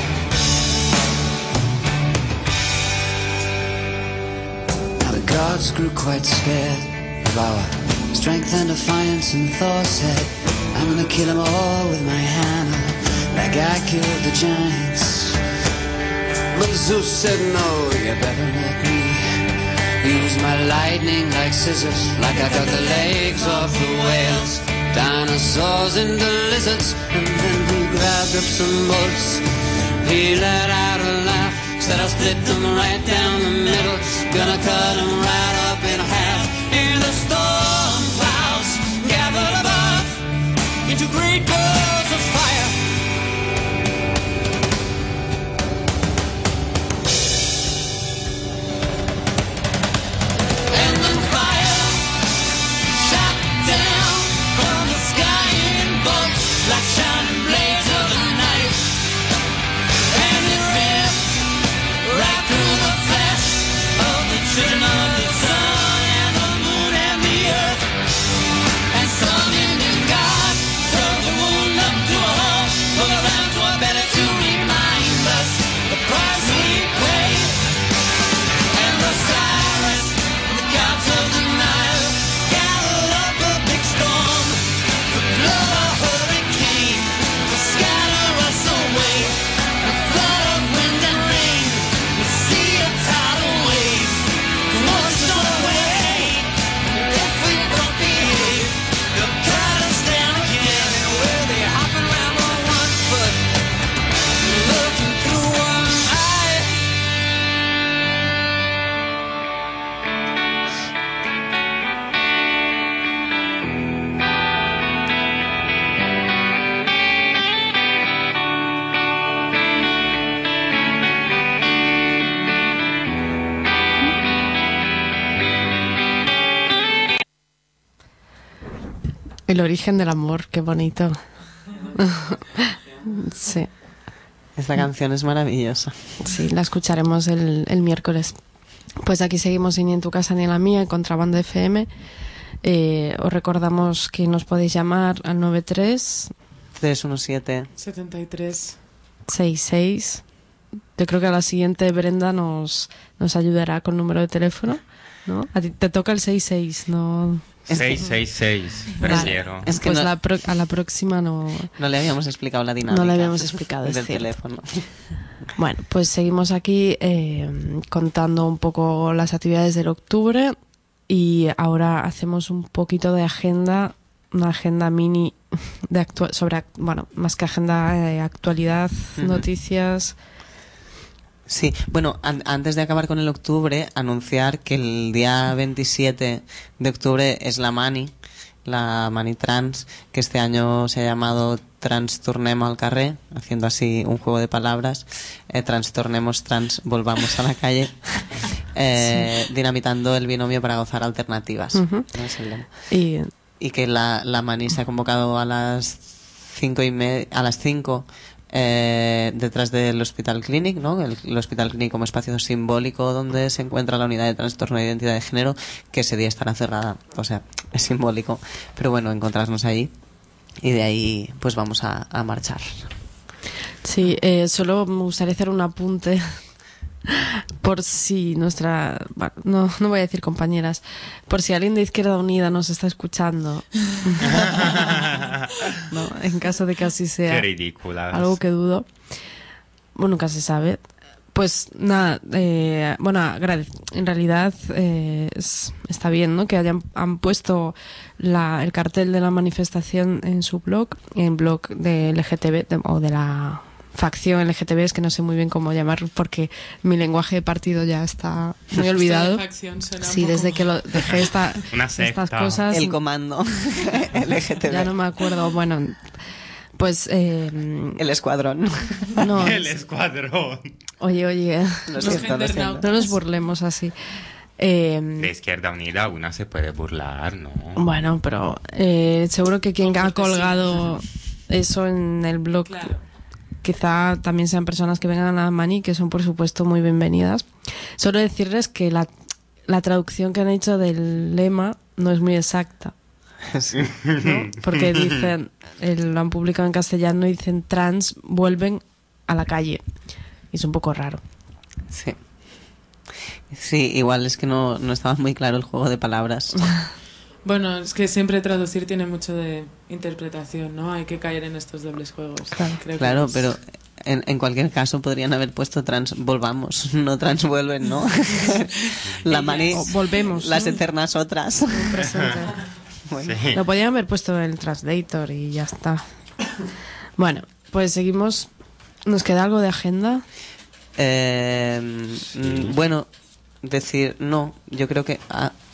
Now the gods grew quite scared of our strength and defiance, and Thor said, I'm gonna kill them all with my hammer, like I killed the giants. But Zeus said, no, you better let me use my lightning like scissors, like I cut the legs off the whales, dinosaurs into lizards. And then he grabbed up some bullets, he let out a laugh, said I'll split them right down the middle, gonna cut them right up in half. In the storm clouds gathered above into great balls of fire. And then fire shot down from the sky in bolts like shining blades of a knife. And it ripped right through the flesh of the children of the sun and the moon and the earth. And some Indian god El origen del amor, qué bonito. Sí, Esta canción es maravillosa. sí, la escucharemos el miércoles. Pues aquí seguimos en Ni en tu casa ni en la mía, en Contrabanda FM. Os recordamos que nos podéis llamar al 93 317. 73. 66. Yo creo que a la siguiente Brenda nos ayudará con el número de teléfono, ¿no? A ti te toca el 66, ¿no? 666, prefiero. Es que Pues no- a la próxima no No le habíamos explicado la dinámica. le habíamos explicado, es del cierto. teléfono. Bueno, pues seguimos aquí contando un poco las actividades del octubre y ahora hacemos un poquito de agenda, una agenda mini de bueno, más que agenda, actualidad, noticias. Sí, bueno, antes de acabar con el octubre, anunciar que el día 27 de octubre es la Mani Trans, que este año se ha llamado Trastornemos al carrer, haciendo así un juego de palabras, trastornemos, volvamos a la calle, dinamitando el binomio para gozar alternativas. Ujú. ¿No? Es el lema. Y Y que la Mani se ha convocado a las 5:30, detrás del Hospital Clínic, ¿no? El Hospital Clínic como espacio simbólico donde se encuentra la unidad de trastorno de identidad de género, que ese día estará cerrada, o sea, es simbólico, pero bueno, encontrarnos allí y de ahí pues vamos a marchar. sí, solo me gustaría hacer un apunte por si bueno, no voy a decir compañeras, por si alguien de Izquierda Unida nos está escuchando, ¿no? En caso de que así sea, Qué ridículas. algo que dudo, bueno, nunca se sabe. Pues nada, bueno, en realidad está bien, ¿no? Que han puesto el cartel de la manifestación en su blog, en blog de LGTB, o de la facción LGTB, es que no sé muy bien cómo llamar porque mi lenguaje de partido ya está muy olvidado. Esto de facción suena un Sí, poco desde que mal. lo dejé Una secta. estas cosas, El comando LGTB, ya no me acuerdo. Bueno, pues el escuadrón. no, El escuadrón. oye, Lo siento, lo siento. no nos burlemos así. De Izquierda Unida una se puede burlar, ¿no? Bueno, pero seguro que quien ha colgado eso en el blog, Claro. quizá también sean personas que vengan a la Mani, que son por supuesto muy bienvenidas. Solo decirles que la traducción que han hecho del lema no es muy exacta, Sí. ¿no? Porque dicen, lo han publicado en castellano y dicen trans vuelven a la calle. Y es un poco raro. Sí. Sí, igual es que no estaba muy claro el juego de palabras. Bueno, es que siempre traducir tiene mucho de interpretación, ¿no? Hay que caer en estos dobles juegos. Claro. Creo que Claro, es- pero en cualquier caso podrían haber puesto volvamos, no transvuelven, ¿no? La Mani, O volvemos, las ¿no? eternas otras. Presente. Bueno, Sí. Lo podían haber puesto en el translator y ya está. Bueno, pues seguimos. ¿Nos queda algo de agenda? Bueno, decir, no, yo creo que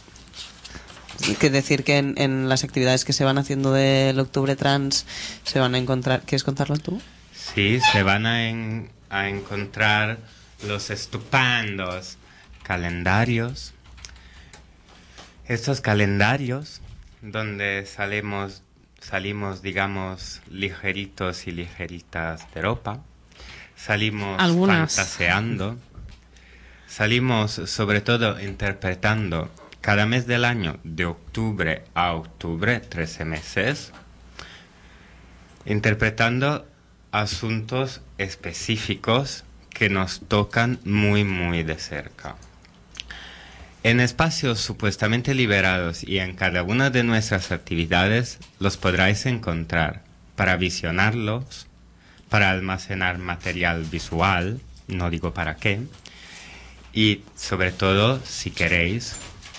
decir que en las actividades que se van haciendo del Octubre Trans se van a encontrar. ¿Quieres contarlo tú? Sí, se van a encontrar los estupendos calendarios. Estos calendarios donde salimos, digamos, ligeritos y ligeritas de ropa. Salimos Algunas. fantaseando. Salimos sobre todo interpretando cada mes del año, de octubre a octubre, 13 meses, interpretando asuntos específicos que nos tocan muy, muy de cerca. En espacios supuestamente liberados y en cada una de nuestras actividades los podráis encontrar para visionarlos, para almacenar material visual, no digo para qué, y sobre todo, si queréis,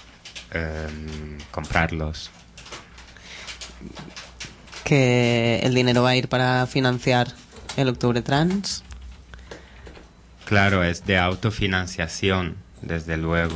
comprarlos. Que el dinero va a ir para financiar el Octubre Trans. Claro, es de autofinanciación, desde luego.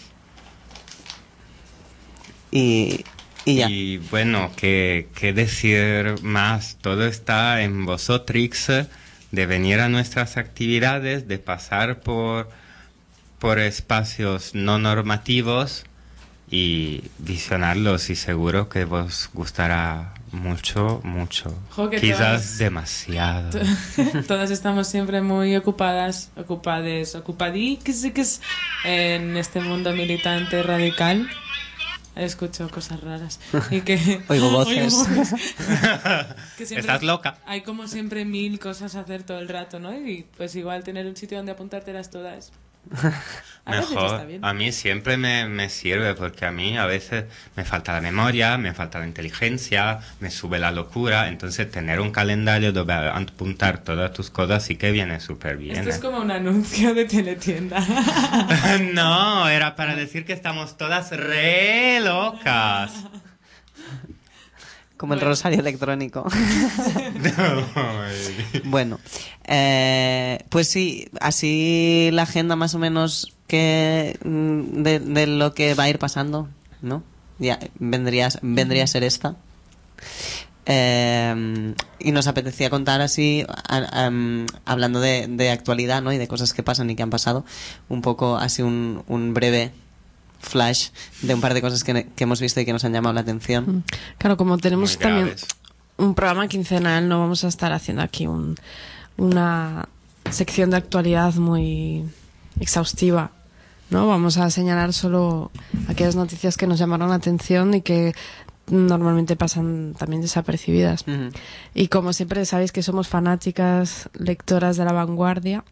Y ya. Y bueno, ¿qué decir más? Todo está en vosotros, de venir a nuestras actividades, de pasar por espacios no normativos y visionarlos y seguro que os gustará mucho, mucho. Jo, que Quizás todas- demasiado. Todas estamos siempre muy ocupadicas en este mundo militante radical. Escucho cosas raras. Y que Oigo voces. Que siempre Estás loca. Hay como siempre 1000 cosas a hacer todo el rato, ¿no? Y pues igual tener un sitio donde apuntártelas todas. A veces está Mejor. bien. A mí siempre me sirve porque a mí a veces me falta la memoria, me falta la inteligencia, me sube la locura. Entonces tener un calendario donde apuntar todas tus cosas sí que viene súper bien. Esto es como un anuncio de teletienda. No, era para decir que estamos todas re locas. Como el rosario electrónico. Bueno, pues sí, así la agenda más o menos que de lo que va a ir pasando, ¿no? Ya vendría a ser esta. Y nos apetecía contar así, hablando de actualidad, ¿no? Y de cosas que pasan y que han pasado, un poco así un breve flash de un par de cosas que hemos visto y que nos han llamado la atención. Claro, como tenemos Muy también graves. un programa quincenal, no vamos a estar haciendo aquí una sección de actualidad muy exhaustiva, ¿no? Vamos a señalar solo aquellas noticias que nos llamaron la atención y que normalmente pasan también desapercibidas. Ujú. Y como siempre sabéis que somos fanáticas lectoras de La Vanguardia,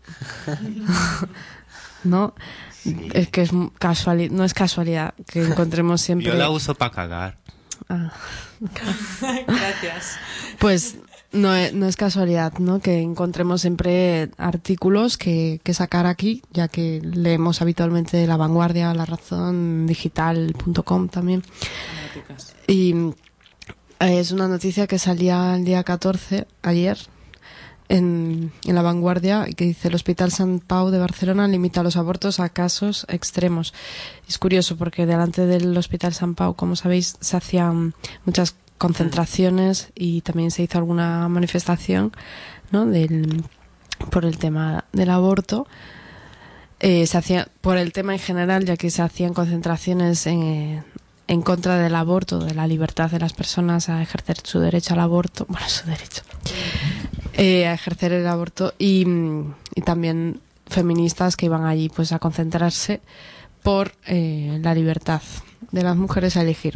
¿no? Es que es no es casualidad que encontremos siempre... Yo la uso para cagar. Ah. Gracias. Pues no es casualidad, ¿no? Que encontremos siempre artículos que sacar aquí, ya que leemos habitualmente La Vanguardia, La Razón, digital.com también. Fanáticas. Y es una noticia que salía el día 14, ayer, en La Vanguardia, que dice: el Hospital Sant Pau de Barcelona limita los abortos a casos extremos. Es curioso porque delante del Hospital Sant Pau, como sabéis, se hacían muchas concentraciones y también se hizo alguna manifestación, ¿no? Por el tema del aborto. Se hacía por el tema en general, ya que se hacían concentraciones en contra del aborto, de la libertad de las personas a ejercer su derecho al aborto, bueno, su derecho, a ejercer el aborto, y también feministas que iban allí pues a concentrarse por la libertad de las mujeres a elegir.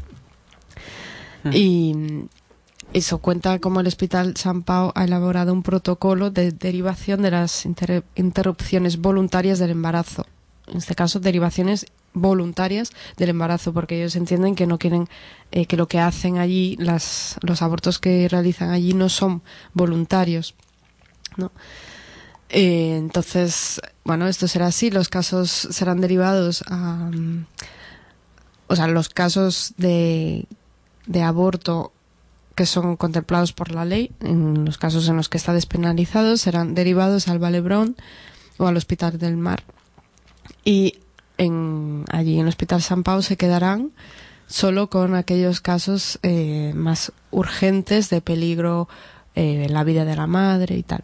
Y eso cuenta como el Hospital Sant Pau ha elaborado un protocolo de derivación de las interrupciones voluntarias del embarazo. En este caso, derivaciones voluntarias del embarazo, porque ellos entienden que no quieren que lo que hacen allí, los abortos que realizan allí no son voluntarios, ¿no? Entonces, bueno, esto será así, los casos serán derivados a... O sea, los casos de aborto que son contemplados por la ley, en los casos en los que está despenalizado, serán derivados al Vall-d'Hebron o al Hospital del Mar. Y allí en el Hospital Sant Pau se quedarán solo con aquellos casos más urgentes de peligro en la vida de la madre y tal.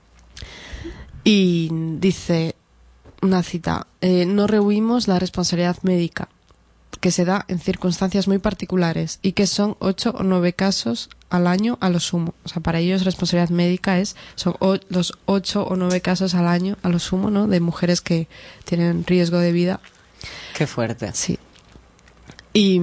Y dice una cita: no rehuimos la responsabilidad médica, que se da en circunstancias muy particulares y que son 8 o 9 casos al año a lo sumo. O sea, para ellos responsabilidad médica son los 8 o 9 casos al año a lo sumo, ¿no? De mujeres que tienen riesgo de vida. Qué fuerte. Sí. Y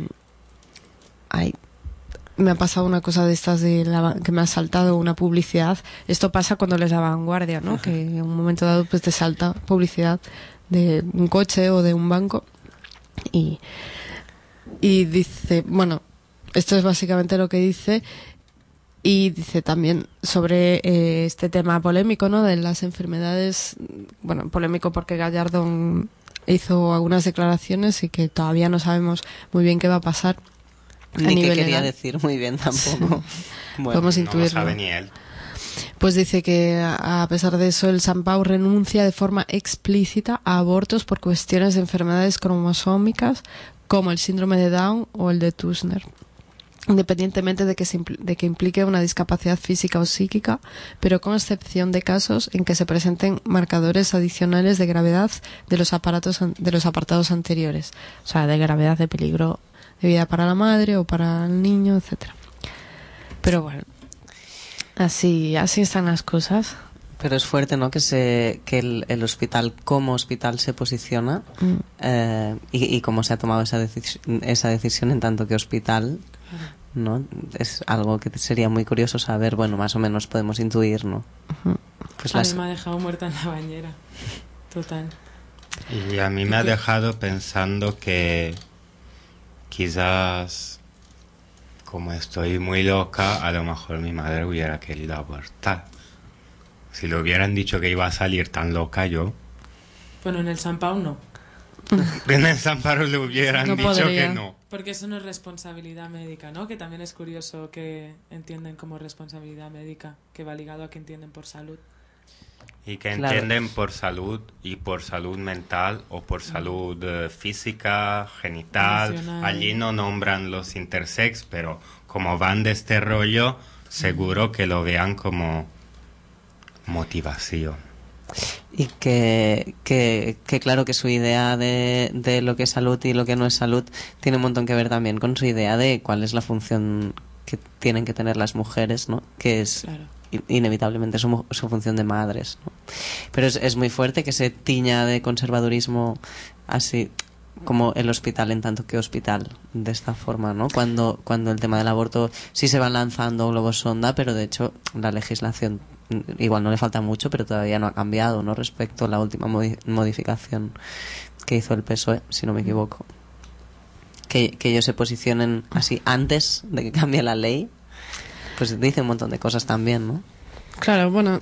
me ha pasado una cosa de estas que me ha saltado una publicidad. Esto pasa cuando lees La Vanguardia, ¿no? Que en un momento dado pues te salta publicidad de un coche o de un banco. Y dice, bueno, esto es básicamente lo que dice, y dice también sobre este tema polémico, ¿no? De las enfermedades, bueno, polémico porque Gallardón hizo algunas declaraciones y que todavía no sabemos muy bien qué va a pasar a Ni qué nivel quería legal. decir muy bien tampoco. Bueno, Podemos No lo intuirlo. sabe ni él. Pues dice que a pesar de eso el Sant Pau renuncia de forma explícita a abortos por cuestiones de enfermedades cromosómicas como el síndrome de Down o el de Tusner. independientemente de que implique una discapacidad física o psíquica, pero con excepción de casos en que se presenten marcadores adicionales de gravedad de los apartados anteriores, o sea, de gravedad de peligro de vida para la madre o para el niño, etcétera. Pero bueno, así están las cosas. Pero es fuerte, ¿no? Que el hospital como hospital se posiciona y cómo se ha tomado esa decisión en tanto que hospital, ¿no? Es algo que sería muy curioso saber. Bueno, más o menos podemos intuir, ¿no? Pues A mí me ha dejado muerta en la bañera. Total. Y a mí me ha dejado pensando que quizás, como estoy muy loca, a lo mejor mi madre hubiera querido abortar. Si le hubieran dicho que iba a salir tan loca yo... Bueno, en el San Pau no. En el San Pau le hubieran No dicho podría. que no. Porque eso no es responsabilidad médica, ¿no? Que también es curioso que entienden como responsabilidad médica, que va ligado a que entienden por salud. Y que Claro. entienden por salud y por salud mental o por salud física, genital. Emocional. Allí no nombran los intersex, pero como van de este rollo, seguro que lo vean como motivación. Y que claro que su idea de lo que es salud y lo que no es salud tiene un montón que ver también con su idea de cuál es la función que tienen que tener las mujeres, ¿no? Que es Claro. inevitablemente su función de madres, ¿no? Pero es muy fuerte que se tiña de conservadurismo así como el hospital en tanto que hospital, de esta forma, ¿no? Cuando el tema del aborto sí se van lanzando globos sonda, pero de hecho la legislación igual no le falta mucho, pero todavía no ha cambiado, ¿no? Respecto a la última modificación que hizo el PSOE, si no me equivoco. Que ellos se posicionen así antes de que cambie la ley, pues dice un montón de cosas también, ¿no? Claro, bueno,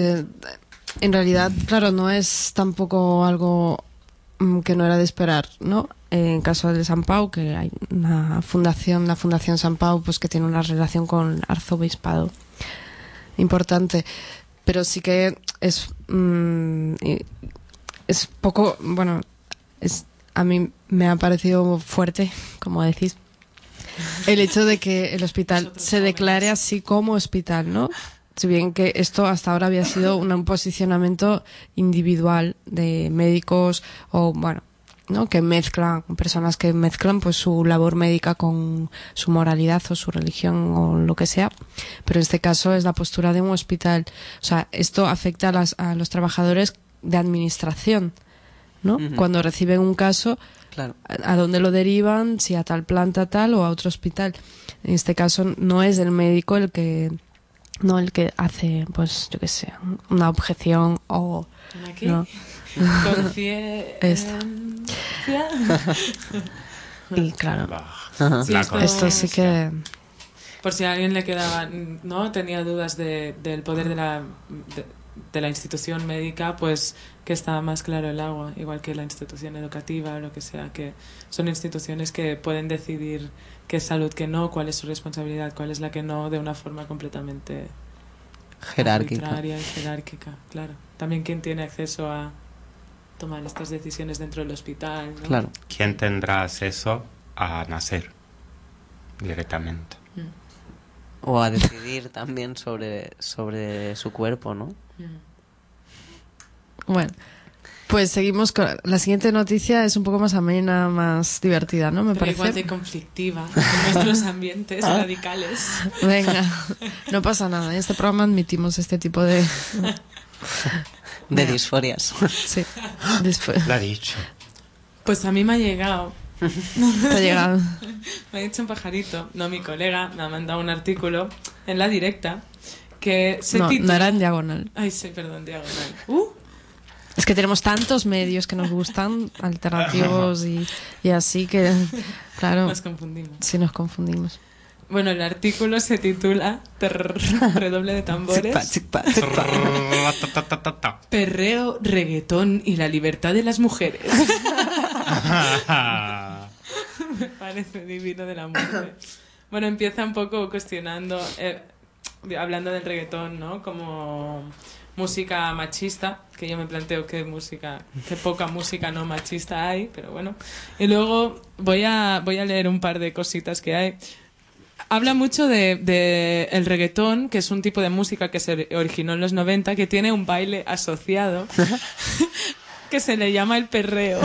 en realidad, claro, no es tampoco algo que no era de esperar, ¿no? En caso de San Pau, que hay una fundación, la Fundación San Pau, pues que tiene una relación con el arzobispado importante, pero sí que es poco, bueno, a mí me ha parecido fuerte, como decís, el hecho de que el hospital Nosotros se declare jóvenes. así como hospital, ¿no? Si bien que esto hasta ahora había sido un posicionamiento individual de médicos o, bueno, ¿no? Que mezclan, personas que mezclan pues su labor médica con su moralidad o su religión o lo que sea, pero en este caso es la postura de un hospital. O sea, esto afecta a los trabajadores de administración, ¿no? Ujú. Cuando reciben un caso, Claro. a dónde lo derivan, si a tal planta tal o a otro hospital. En este caso no es el médico el que hace, pues yo qué sé, una objeción o Aquí, no. conciencia. Y claro, Bah, Sí, la esto sí que Por si a alguien le quedaba, ¿no? Tenía dudas del poder de la institución médica, pues que está más claro el agua, igual que la institución educativa o lo que sea, que son instituciones que pueden decidir qué es salud, qué no, cuál es su responsabilidad, cuál es la que no, de una forma completamente Jerárquica. arbitraria y jerárquica, claro. También quién tiene acceso a tomar estas decisiones dentro del hospital, ¿no? Claro. ¿Quién tendrá acceso a nacer directamente? O a decidir también sobre su cuerpo, ¿no? bueno. Pues seguimos con la siguiente noticia, es un poco más amena, más divertida, ¿no? Me Pero parece. igual de conflictiva en nuestros ambientes radicales. Venga, no pasa nada. En este programa admitimos este tipo de De disforias. sí, después Lo ha dicho. Pues a mí me ha llegado, te ha llegado. me ha dicho un pajarito, no, mi colega, me ha mandado un artículo en La Directa que se No, titula... no era en diagonal. Ay, sí, perdón, diagonal. Es que tenemos tantos medios que nos gustan, alternativos y así que, claro, Nos confundimos. sí nos confundimos. Bueno, el artículo se titula redoble de tambores, Chic-pa, chic-pa. Perreo, reggaetón y la libertad de las mujeres. Me parece divino de la muerte. Bueno, empieza un poco cuestionando, hablando del reggaetón, ¿no? Como música machista, que yo me planteo qué poca música no machista hay, pero bueno. Y luego voy a leer un par de cositas que hay. habla mucho de el reggaetón, que es un tipo de música que se originó en los 90, que tiene un baile asociado que se le llama el perreo.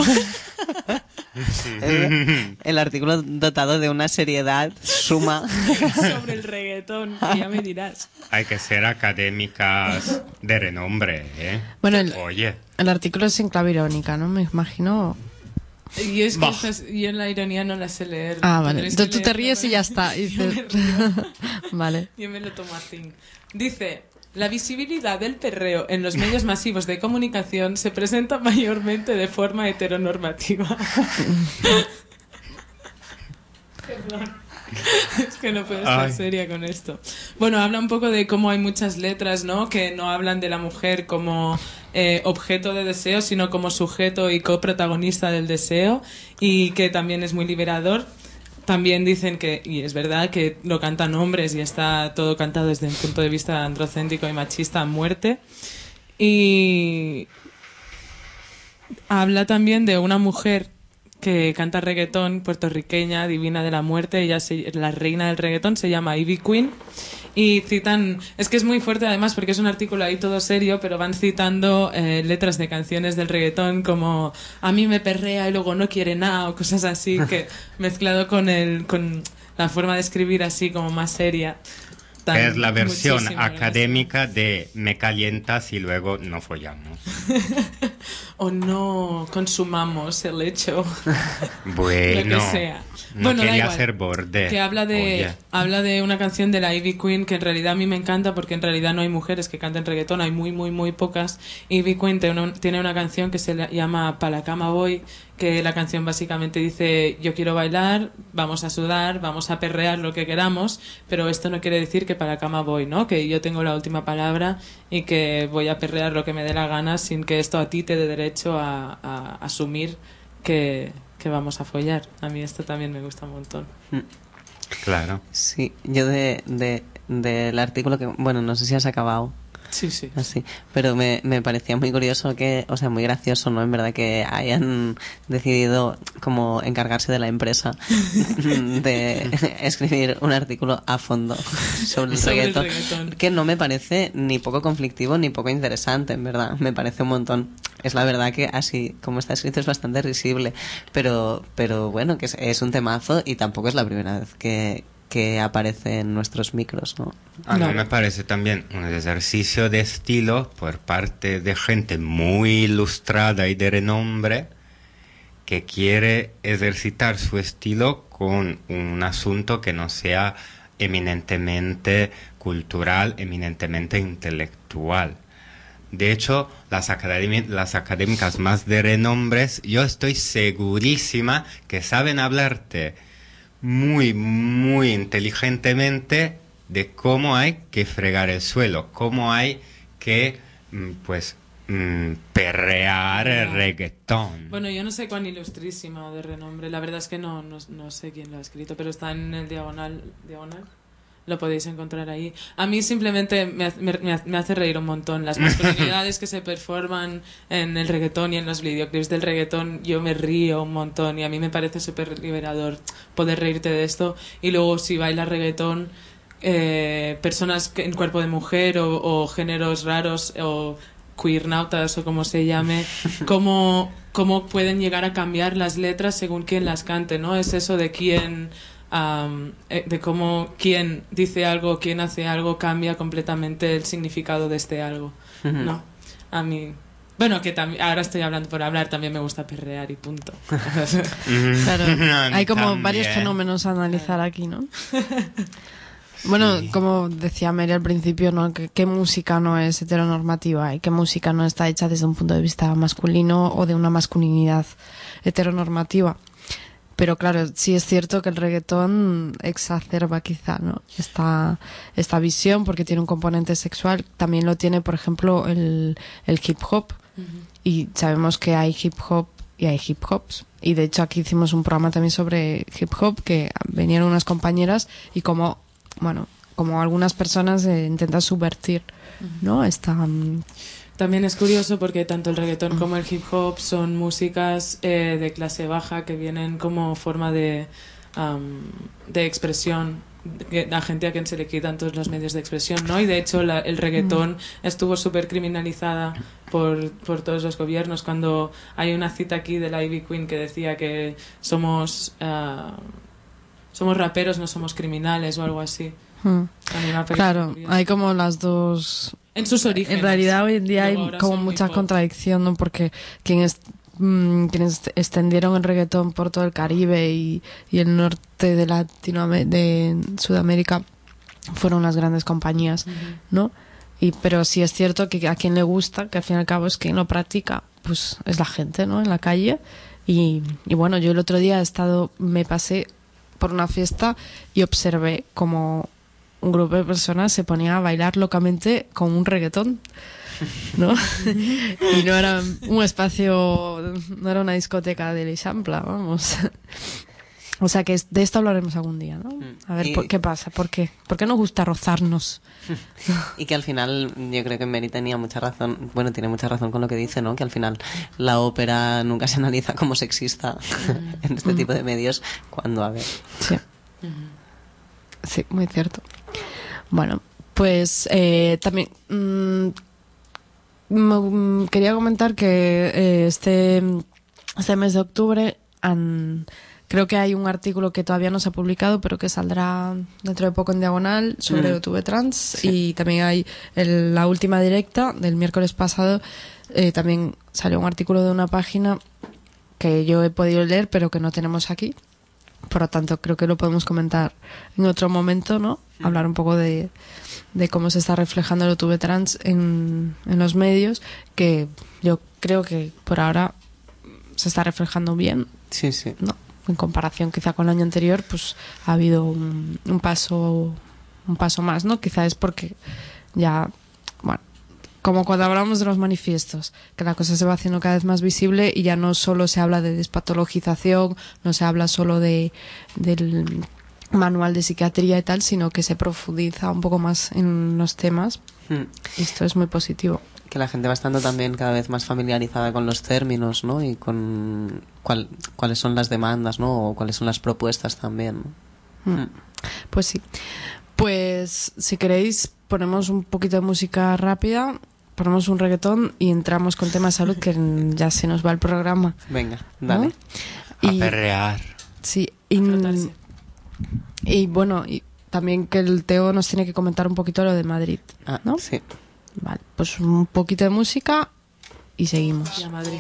El artículo dotado de una seriedad suma. Sobre el reggaetón, que ya me dirás. Hay que ser académicas de renombre, ¿eh? Bueno, Oye, el artículo es en clave irónica, ¿no? Me imagino. Y es que Bah. yo en la ironía no la sé leer. Ah, vale. Tendréis que Tú te leerlo, ríes y ya está. Y Yo me dices- río. Vale. Yo me lo tomo así. Dice, la visibilidad del perreo en los medios masivos de comunicación se presenta mayormente de forma heteronormativa. Perdón. Es que no puedo estar Ay. seria con esto. Bueno, habla un poco de cómo hay muchas letras, ¿no? Que no hablan de la mujer como objeto de deseo, sino como sujeto y coprotagonista del deseo, y que también es muy liberador. También dicen que, y es verdad, que lo cantan hombres y está todo cantado desde un punto de vista androcéntrico y machista a muerte. Y habla también de una mujer que canta reggaetón, puertorriqueña, divina de la muerte. Ella la reina del reggaetón, se llama Ivy Queen. Y citan, es que es muy fuerte además porque es un artículo ahí todo serio, pero van citando letras de canciones del reggaetón como a mí me perrea y luego no quiere nada o cosas así, que mezclado con la forma de escribir así como más seria. Tan- es la versión muchísimo, académica de me calientas y luego no follamos. o no consumamos el hecho. Bueno, Lo que sea. no Bueno, da quería igual. ser borde. Que habla Oye. de una canción de la Ivy Queen que en realidad a mí me encanta porque en realidad no hay mujeres que canten reggaetón, hay muy pocas. Ivy Queen tiene una canción que se llama Pa' la cama voy, que la canción básicamente dice yo quiero bailar, vamos a sudar, vamos a perrear lo que queramos, pero esto no quiere decir que para la cama voy, ¿no? Que yo tengo la última palabra y que voy a perrear lo que me dé la gana sin que esto a ti te dé derecho a asumir que vamos a follar. A mí esto también me gusta un montón. Claro. Sí, yo del artículo que, bueno, no sé si has acabado Sí, sí. así, pero me parecía muy curioso que, o sea, muy gracioso, ¿no? En verdad que hayan decidido como encargarse de la empresa de escribir un artículo a fondo sobre el Sobre el reggaetón, reggaetón. que no me parece ni poco conflictivo ni poco interesante, en verdad, me parece un montón. Es la verdad que así como está escrito es bastante risible, pero bueno, que es un temazo y tampoco es la primera vez que aparece en nuestros micros, ¿no? A mí Claro. me parece también un ejercicio de estilo por parte de gente muy ilustrada y de renombre que quiere ejercitar su estilo con un asunto que no sea eminentemente cultural, eminentemente intelectual. De hecho, las académicas más de renombres, yo estoy segurísima que saben hablarte muy inteligentemente de cómo hay que fregar el suelo, cómo hay que, perrear el reggaetón. Bueno, yo no sé cuán ilustrísima o de renombre. La verdad es que no sé quién lo ha escrito, pero está en el diagonal. Lo podéis encontrar ahí. A mí simplemente me hace reír un montón. Las masculinidades que se performan en el reggaetón y en los videoclips del reggaetón, yo me río un montón y a mí me parece súper liberador poder reírte de esto. Y luego si bailas reggaetón, personas en cuerpo de mujer o géneros raros o queernautas o como se llame, cómo pueden llegar a cambiar las letras según quien las cante, ¿no? Es eso de quién... de cómo quien dice algo, quien hace algo, cambia completamente el significado de este algo, ¿no? A mí... Bueno, que ahora estoy hablando por hablar, también me gusta perrear y punto. Claro, A mí hay como también. varios fenómenos a analizar aquí, ¿no? Bueno, Sí. como decía Mary al principio, ¿no? ¿Qué música no es heteronormativa y qué música no está hecha desde un punto de vista masculino o de una masculinidad heteronormativa? Pero claro, sí es cierto que el reggaetón exacerba quizá, ¿no? Esta visión porque tiene un componente sexual. También lo tiene, por ejemplo, el hip hop. Y sabemos que hay hip hop y hay hip hops. Y de hecho aquí hicimos un programa también sobre hip hop, que venían unas compañeras y como algunas personas intentan subvertir, ¿no? También es curioso porque tanto el reggaetón como el hip hop son músicas de clase baja que vienen como forma de expresión la gente a quien se le quitan todos los medios de expresión, ¿no? Y de hecho el reggaetón estuvo súper criminalizada por todos los gobiernos. Cuando hay una cita aquí de la Ivy Queen que decía que somos raperos, no somos criminales o algo así. A mí me ha parecido Claro, curioso. hay como las dos. En sus orígenes. En realidad hoy en día hay Luego ahora como son muy mucha pop. contradicción, ¿no? Porque quienes extendieron el reggaetón por todo el Caribe y el norte de de Sudamérica fueron las grandes compañías, ¿no? Pero sí es cierto que a quien le gusta, que al fin y al cabo es quien lo practica, pues es la gente, ¿no? En la calle. Y bueno, yo el otro día me pasé por una fiesta y observé como un grupo de personas se ponía a bailar locamente con un reggaetón, ¿no? Y no era un espacio, no era una discoteca de l'Eixample, vamos. O sea que de esto hablaremos algún día, ¿no? A ver, ¿qué pasa? ¿Por qué? ¿Por qué nos gusta rozarnos? Y que al final, yo creo que Mary tenía mucha razón, bueno, tiene mucha razón con lo que dice, ¿no? Que al final la ópera nunca se analiza como sexista en este tipo de medios, cuando, a ver... Sí. Sí, muy cierto. Bueno, pues también quería comentar que este mes de octubre creo que hay un artículo que todavía no se ha publicado, pero que saldrá dentro de poco en Diagonal sobre YouTube Trans. Sí. Y también hay la última directa del miércoles pasado. También salió un artículo de una página que yo he podido leer, pero que no tenemos aquí. Por lo tanto, creo que lo podemos comentar en otro momento, ¿no? Hablar un poco de cómo se está reflejando el YouTube Trans en los medios, que yo creo que por ahora se está reflejando bien. Sí, sí. ¿No? En comparación quizá con el año anterior, pues ha habido un paso más, ¿no? Quizá es porque ya, bueno, como cuando hablamos de los manifiestos, que la cosa se va haciendo cada vez más visible y ya no solo se habla de despatologización, no se habla solo del manual de psiquiatría y tal, sino que se profundiza un poco más en los temas. Y esto es muy positivo. Que la gente va estando también cada vez más familiarizada con los términos, ¿no? Y con cuáles son las demandas, ¿no? O cuáles son las propuestas también, ¿no? Pues sí. Pues si queréis ponemos un poquito de música rápida, ponemos un reggaetón y entramos con tema de salud, que ya se nos va el programa. Venga, dale. ¿No? A perrear. Sí. Y bueno, y también que el Teo nos tiene que comentar un poquito lo de Madrid, ¿no? Sí. Vale, pues un poquito de música y seguimos. Ya, Madrid.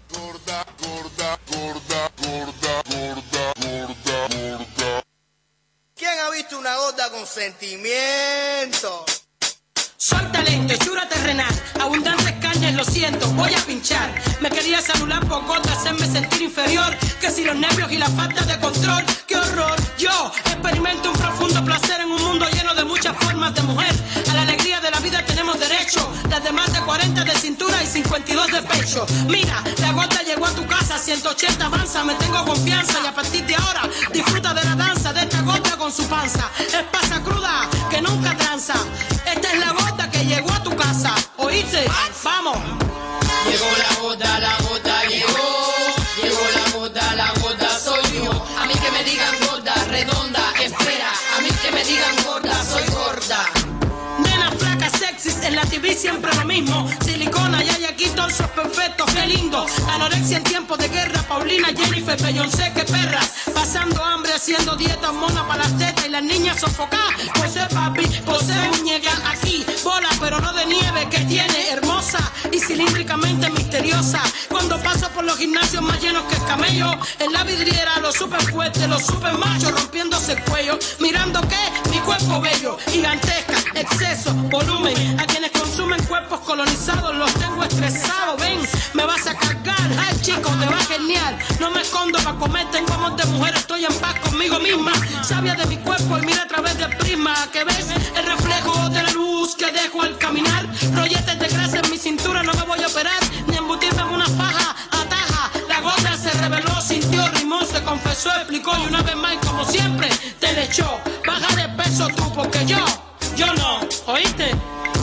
¿Quién ha visto una gorda con sentimiento? Soy talento, hechura terrenal, abundantes carnes, lo siento, voy a pinchar. Me quería celular por gorda, hacerme sentir inferior, que si los nervios y la falta de control, qué horror. Yo experimento un profundo placer en un mundo lleno de muchas formas de mujer. A la alegría de la vida tenemos derecho, las de más de 40 de cintura y 52 de pecho. Mira, la gorda llegó a tu casa, 180 avanza, me tengo confianza y a partir de ahora disfruta de la danza de esta gorda con su panza. Es pasa cruda, que nunca tranza. Esta es la gorda que llegó a tu casa, ¿oíste? Vamos. Llegó la gota llegó. Llegó la gota soy yo. A mí que me digan gorda, redonda, espera. A mí que me digan gorda, soy gorda. Nena flaca, sexys, en la TV siempre lo mismo. Silicona y hay aquí torsos perfectos, qué lindo. Anorexia en tiempos de guerra, Paulina, Jennifer, Beyoncé, qué perras. Pasando hambre, haciendo dieta, mona para las tetas y las niñas sofocadas. Posee papi, posee muñeca aquí. Bola, pero no de nieve, que tiene hermosa y cilíndricamente misteriosa. Cuando paso por los gimnasios más llenos que el camello, en la vidriera los super fuertes, los super machos rompiéndose el cuello. Mirando que mi cuerpo bello, gigantesca, exceso, volumen. A quienes consumen cuerpos colonizados los tengo estresados. Ven, me vas a cargar, ay chico, te va genial. No me escondo para comer, tengo amor de mujer, estoy en paz conmigo misma. Sabia de mi cuerpo y mira a través del prisma, que ves el reflejo de la luz que dejo al caminar. Rolletes de grasa en mi cintura, no me voy a operar, ni embutirme en una faja, ataja. La gorda se reveló, sintió, rimó, se confesó, explicó y una vez más, como siempre, te le echó. Baja de peso tú, porque yo no, ¿oíste?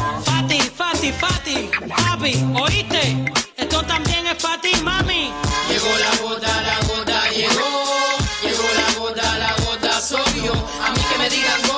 Fati, papi, ¿oíste? Esto también es para ti, mami. Llegó la gota llegó. Llegó la gota soy yo. A mí que me digan gorda.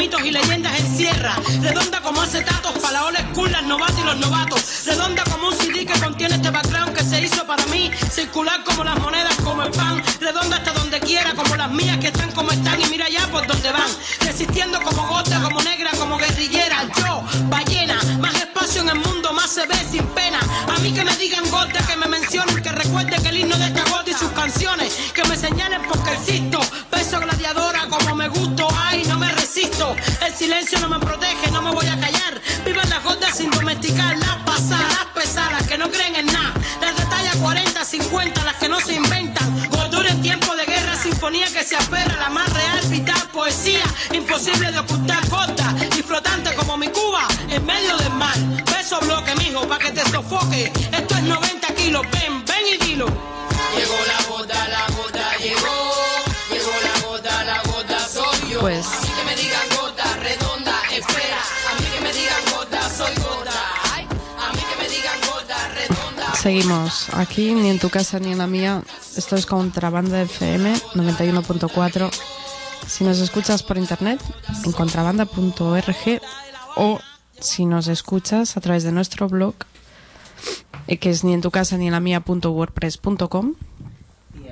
mitos y leyendas encierra. Redonda como acetatos para la old school, las novatas y los novatos. Redonda como un CD que contiene este background que se hizo para mí. Circular como las monedas, como el pan. Redonda hasta donde quiera, como las mías que están como están y mira ya por donde van. Resistiendo como gota, como negra, como guerrillera. Yo, ballena, más espacio en el mundo, más se ve sin pena. A mí que me digan gorda, que me mencionen, que recuerde que el himno de esta gorda y sus canciones, que me señalen porque existo. Beso gladiadora como me gusto, ay, no me resisto. El silencio no me protege, no me voy a callar. Vivan las gordas sin domesticar, las pasadas, las pesadas, que no creen en nada. Las de talla 40, 50, las que no se inventan. Gordura en tiempo de guerra, sinfonía que se aferra, la más real, vital, poesía, imposible de ocultar, corta y flotante como mi Cuba, en medio del mar. Beso bloque, mijo, pa' que te sofoque. Esto es 90 kilos, ven, ven y dilo. Llegó la gota llegó. Llegó la gota soy yo. Pues- A mí que me digan gota redonda, espera. A mí que me digan gota, soy gota. Ay, a mí que me digan gota redonda. Seguimos aquí, ni en tu casa ni en la mía. Esto es Contrabanda FM 91.4. Si nos escuchas por internet, en contrabanda.org, o si nos escuchas a través de nuestro blog, que es ni en tu casa ni en la mía.wordpress.com. Y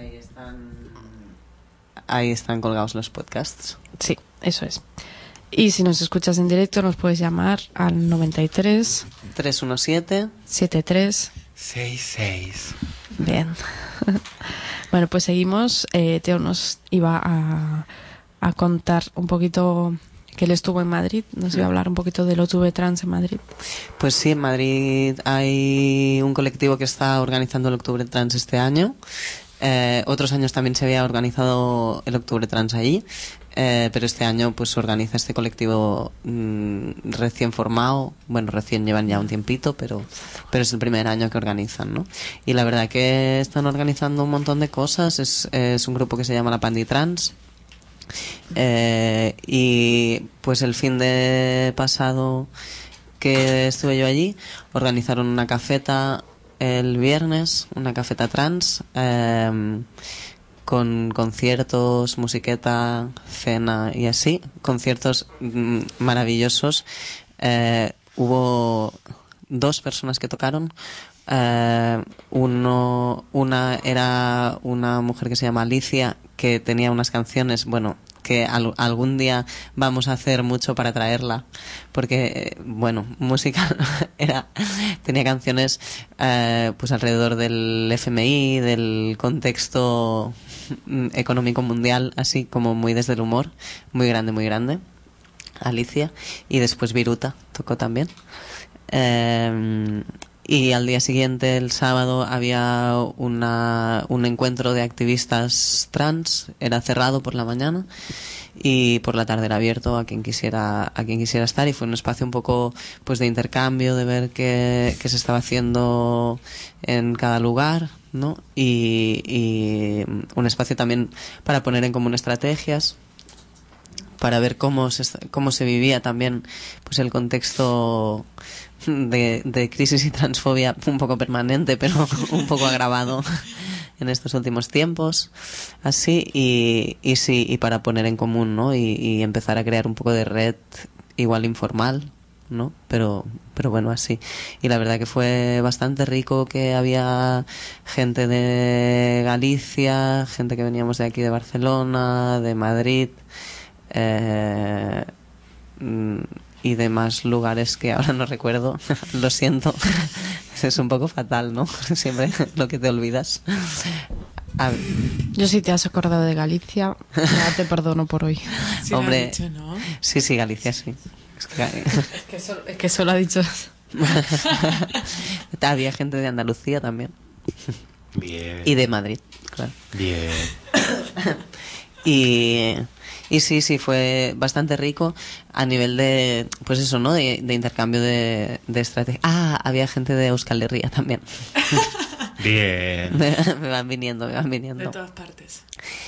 ahí están colgados los podcasts. Sí, eso es. Y si nos escuchas en directo, nos puedes llamar al 93 317 73. 66. Bien. Bueno, pues seguimos. Teo nos iba a contar un poquito que él estuvo en Madrid. Nos iba a hablar un poquito del Octubre Trans en Madrid. Pues sí, en Madrid hay un colectivo que está organizando el Octubre Trans este año. Otros años también se había organizado el Octubre Trans allí, pero este año pues organiza este colectivo recién formado. Bueno, recién llevan ya un tiempito, pero es el primer año que organizan, ¿no? Y la verdad que están organizando un montón de cosas. Es un grupo que se llama La Pandi Trans. Y pues el fin de pasado que estuve yo allí, organizaron una cafeta el viernes, una cafeta trans, con conciertos, musiqueta, cena y así, conciertos maravillosos. Hubo 2 personas que tocaron. Una era una mujer que se llama Alicia, que tenía unas canciones, bueno, que algún día vamos a hacer mucho para traerla, porque, bueno, música tenía canciones pues alrededor del FMI, del contexto económico mundial, así como muy desde el humor, muy grande, Alicia. Y después Viruta tocó también. Y al día siguiente, el sábado, había un encuentro de activistas trans. Era cerrado por la mañana y por la tarde era abierto a quien quisiera estar, y fue un espacio un poco pues de intercambio, de ver qué se estaba haciendo en cada lugar, ¿no? Y un espacio también para poner en común estrategias, para ver cómo se vivía también pues el contexto de crisis y transfobia un poco permanente, pero un poco agravado en estos últimos tiempos, así, y sí, y para poner en común, ¿no? Y empezar a crear un poco de red, igual informal, ¿no? Pero bueno, así. Y la verdad que fue bastante rico, que había gente de Galicia, gente que veníamos de aquí de Barcelona, de Madrid, y demás lugares que ahora no recuerdo. Lo siento. Es un poco fatal, ¿no? Siempre lo que te olvidas. Yo, si te has acordado de Galicia, ya te perdono por hoy. Sí, Hombre, lo has dicho, ¿no? Sí, Galicia, sí. Es que solo ha dicho. Había gente de Andalucía también. Bien. Y de Madrid, claro. Bien. Y sí, fue bastante rico a nivel de, pues eso, ¿no? De intercambio de estrategia. Había gente de Euskal Herria también. Bien. Me van viniendo. De todas partes.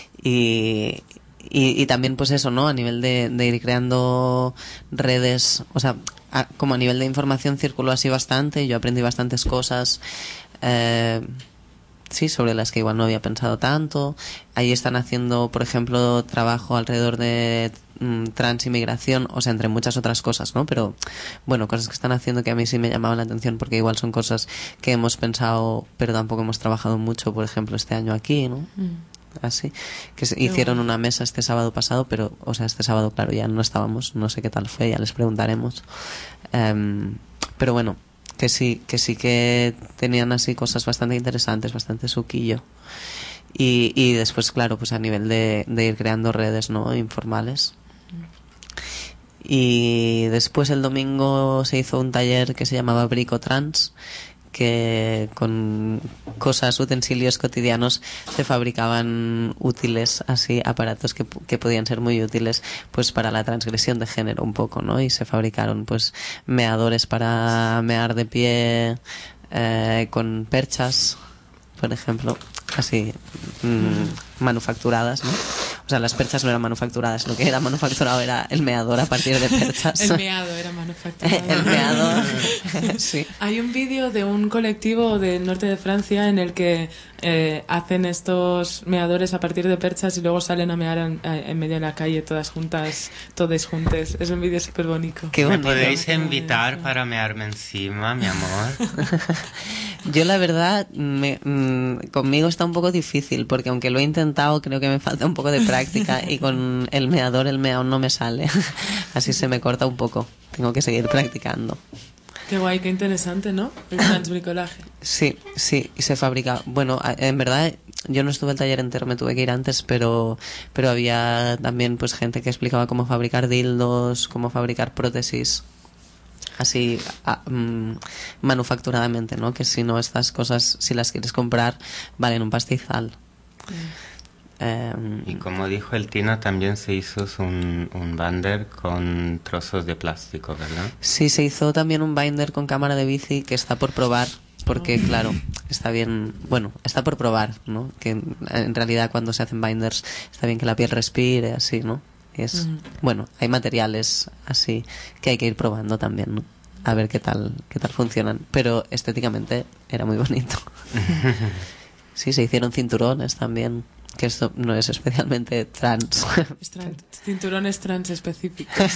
Y también, pues eso, ¿no? A nivel de ir creando redes, o sea, como a nivel de información circuló así bastante, yo aprendí bastantes cosas. sí, sobre las que igual no había pensado tanto. Ahí están haciendo, por ejemplo, trabajo alrededor de transinmigración, o sea, entre muchas otras cosas, ¿no? Pero, bueno, cosas que están haciendo que a mí sí me llamaban la atención porque igual son cosas que hemos pensado, pero tampoco hemos trabajado mucho, por ejemplo, este año aquí, ¿no? Así, que hicieron una mesa este sábado pasado, pero, o sea, este sábado, claro, ya no estábamos, no sé qué tal fue, ya les preguntaremos. Pero bueno, que sí que tenían así cosas bastante interesantes, bastante suquillo. Y después, claro, pues a nivel de ir creando redes, ¿no? Informales. Y después el domingo se hizo un taller que se llamaba Bricotrans, que con cosas, utensilios cotidianos se fabricaban útiles, así, aparatos que podían ser muy útiles pues para la transgresión de género un poco, ¿no? Y se fabricaron pues meadores para mear de pie, con perchas, por ejemplo, así, manufacturadas, ¿no? O sea, las perchas no eran manufacturadas, lo que era manufacturado era el meador a partir de perchas. El meado era manufacturado. El meador, sí. Hay un vídeo de un colectivo del norte de Francia en el que hacen estos meadores a partir de perchas y luego salen a mear en medio de la calle todas juntas, todos juntes. Es un vídeo súper bonito. ¿Me podéis invitar para mearme encima, mi amor? Yo la verdad, conmigo está un poco difícil, porque aunque lo he intentado, creo que me falta un poco de práctica y con el meador el meao no me sale. Así se me corta un poco. Tengo que seguir practicando. Qué guay, qué interesante, ¿no? El transbricolaje. Sí, y se fabrica. Bueno, en verdad yo no estuve el taller entero, me tuve que ir antes, pero había también pues gente que explicaba cómo fabricar dildos, cómo fabricar prótesis. Así manufacturadamente, ¿no? Que si no, estas cosas, si las quieres comprar, valen un pastizal. Y como dijo el Tino, también se hizo un binder con trozos de plástico, ¿verdad? Sí, se hizo también un binder con cámara de bici que está por probar, porque claro, está bien, bueno, está por probar, ¿no? Que en realidad cuando se hacen binders está bien que la piel respire, así, ¿no? Bueno, hay materiales así que hay que ir probando también, ¿no? A ver qué tal funcionan, pero estéticamente era muy bonito. Sí, se hicieron cinturones también, que esto no es especialmente trans. Cinturones trans específicos.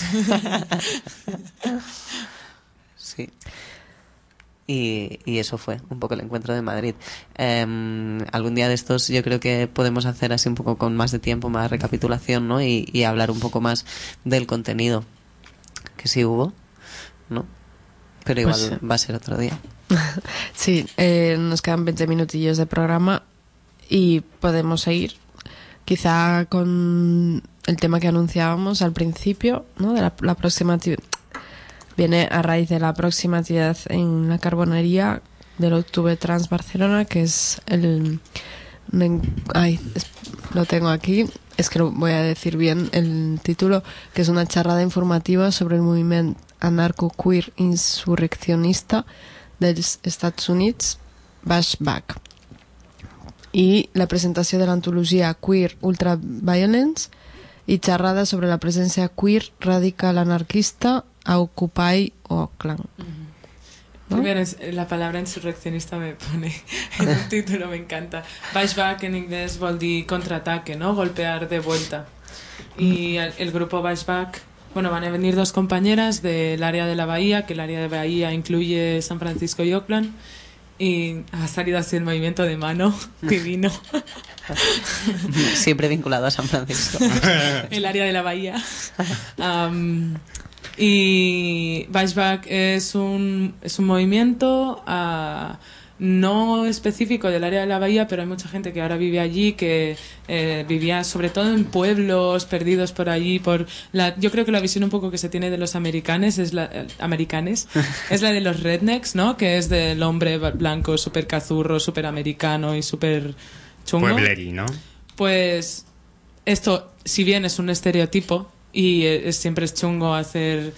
Sí. Y eso fue un poco el encuentro de Madrid. Algún día de estos yo creo que podemos hacer así un poco con más de tiempo, más recapitulación, ¿no? Y hablar un poco más del contenido que sí hubo, ¿no? Pero igual pues, va a ser otro día. Sí, nos quedan 20 minutillos de programa y podemos seguir quizá con el tema que anunciábamos al principio, ¿no? De la próxima actividad. Viene a raíz de la próxima actividad en la carbonería del Octubre Trans Barcelona, que es lo tengo aquí, es que lo voy a decir bien el título, que es una charrada informativa sobre el movimiento anarco-queer insurreccionista dels Estats Units, Bashback, i la presentació de l'antologia Queer Ultraviolence i xerrada sobre la presència queer radical anarquista a Occupy Oakland. ¿No? Primero, la palabra insurreccionista me pone en el título, me encanta. Bashback en inglés vol dir contraataque, ¿no? Golpear de vuelta. Y el grupo Bashback, bueno, van a venir dos compañeras del área de la Bahía, que el área de Bahía incluye San Francisco y Oakland, y ha salido así el movimiento de mano divino. Siempre vinculado a San Francisco. El área de la Bahía. Y Bashback es un movimiento no específico del área de la Bahía, pero hay mucha gente que ahora vive allí, que vivía sobre todo en pueblos perdidos por allí. Yo creo que la visión un poco que se tiene de los americanos es la de los rednecks, ¿no? Que es del hombre blanco súper cazurro, súper americano y súper chungo. Pueblerino. Pues esto, si bien es un estereotipo y siempre es chungo hacer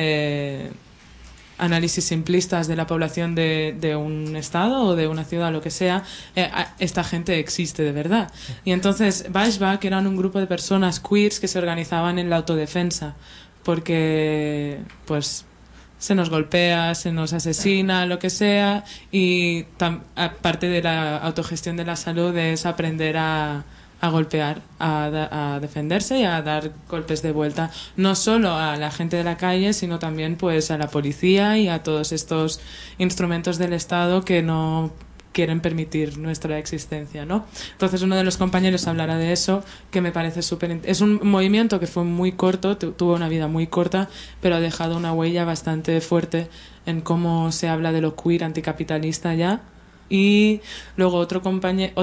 análisis simplistas de la población de un estado o de una ciudad, lo que sea, esta gente existe de verdad. Y entonces Bashback eran un grupo de personas queers que se organizaban en la autodefensa, porque pues se nos golpea, se nos asesina, lo que sea, y aparte de la autogestión de la salud es aprender a golpear, a defenderse y a dar golpes de vuelta, no solo a la gente de la calle, sino también pues a la policía y a todos estos instrumentos del Estado que no quieren permitir nuestra existencia, ¿no? Entonces uno de los compañeros hablará de eso, que me parece es un movimiento que fue muy corto, tuvo una vida muy corta, pero ha dejado una huella bastante fuerte en cómo se habla de lo queer anticapitalista ya. Y luego otro compañero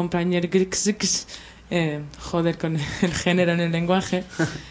joder con el género en el lenguaje,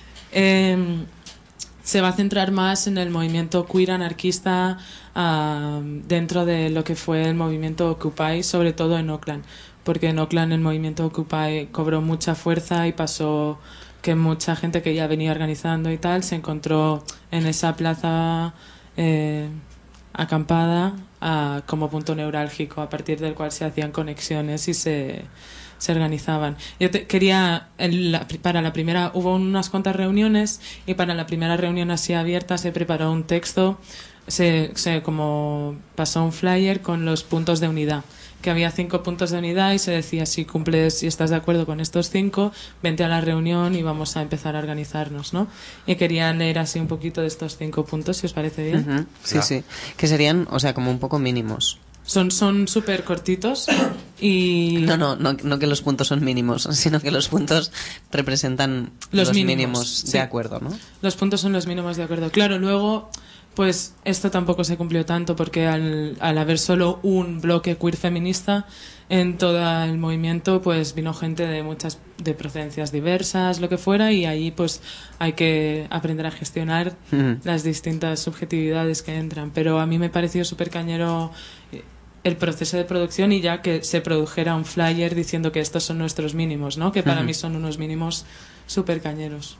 se va a centrar más en el movimiento queer anarquista dentro de lo que fue el movimiento Occupy, sobre todo en Oakland, porque en Oakland el movimiento Occupy cobró mucha fuerza y pasó que mucha gente que ya venía organizando y tal se encontró en esa plaza acampada como punto neurálgico a partir del cual se hacían conexiones y se organizaban. Yo quería, para la primera, hubo unas cuantas reuniones y para la primera reunión así abierta se preparó un texto, como pasó un flyer con los puntos de unidad, que había 5 puntos de unidad y se decía si estás de acuerdo con estos 5, vente a la reunión y vamos a empezar a organizarnos, ¿no? Y quería leer así un poquito de estos 5 puntos, si os parece bien. Uh-huh. Sí, sí. Que serían, o sea, como un poco mínimos. Son súper cortitos y... No que los puntos son mínimos, sino que los puntos representan los mínimos de acuerdo, ¿no? Los puntos son los mínimos de acuerdo. Claro, luego, pues esto tampoco se cumplió tanto porque al haber solo un bloque queer feminista en todo el movimiento, pues vino gente de procedencias diversas, lo que fuera, y ahí pues hay que aprender a gestionar las distintas subjetividades que entran. Pero a mí me pareció súper cañero el proceso de producción y ya que se produjera un flyer diciendo que estos son nuestros mínimos, ¿no? Que para mí son unos mínimos súper cañeros.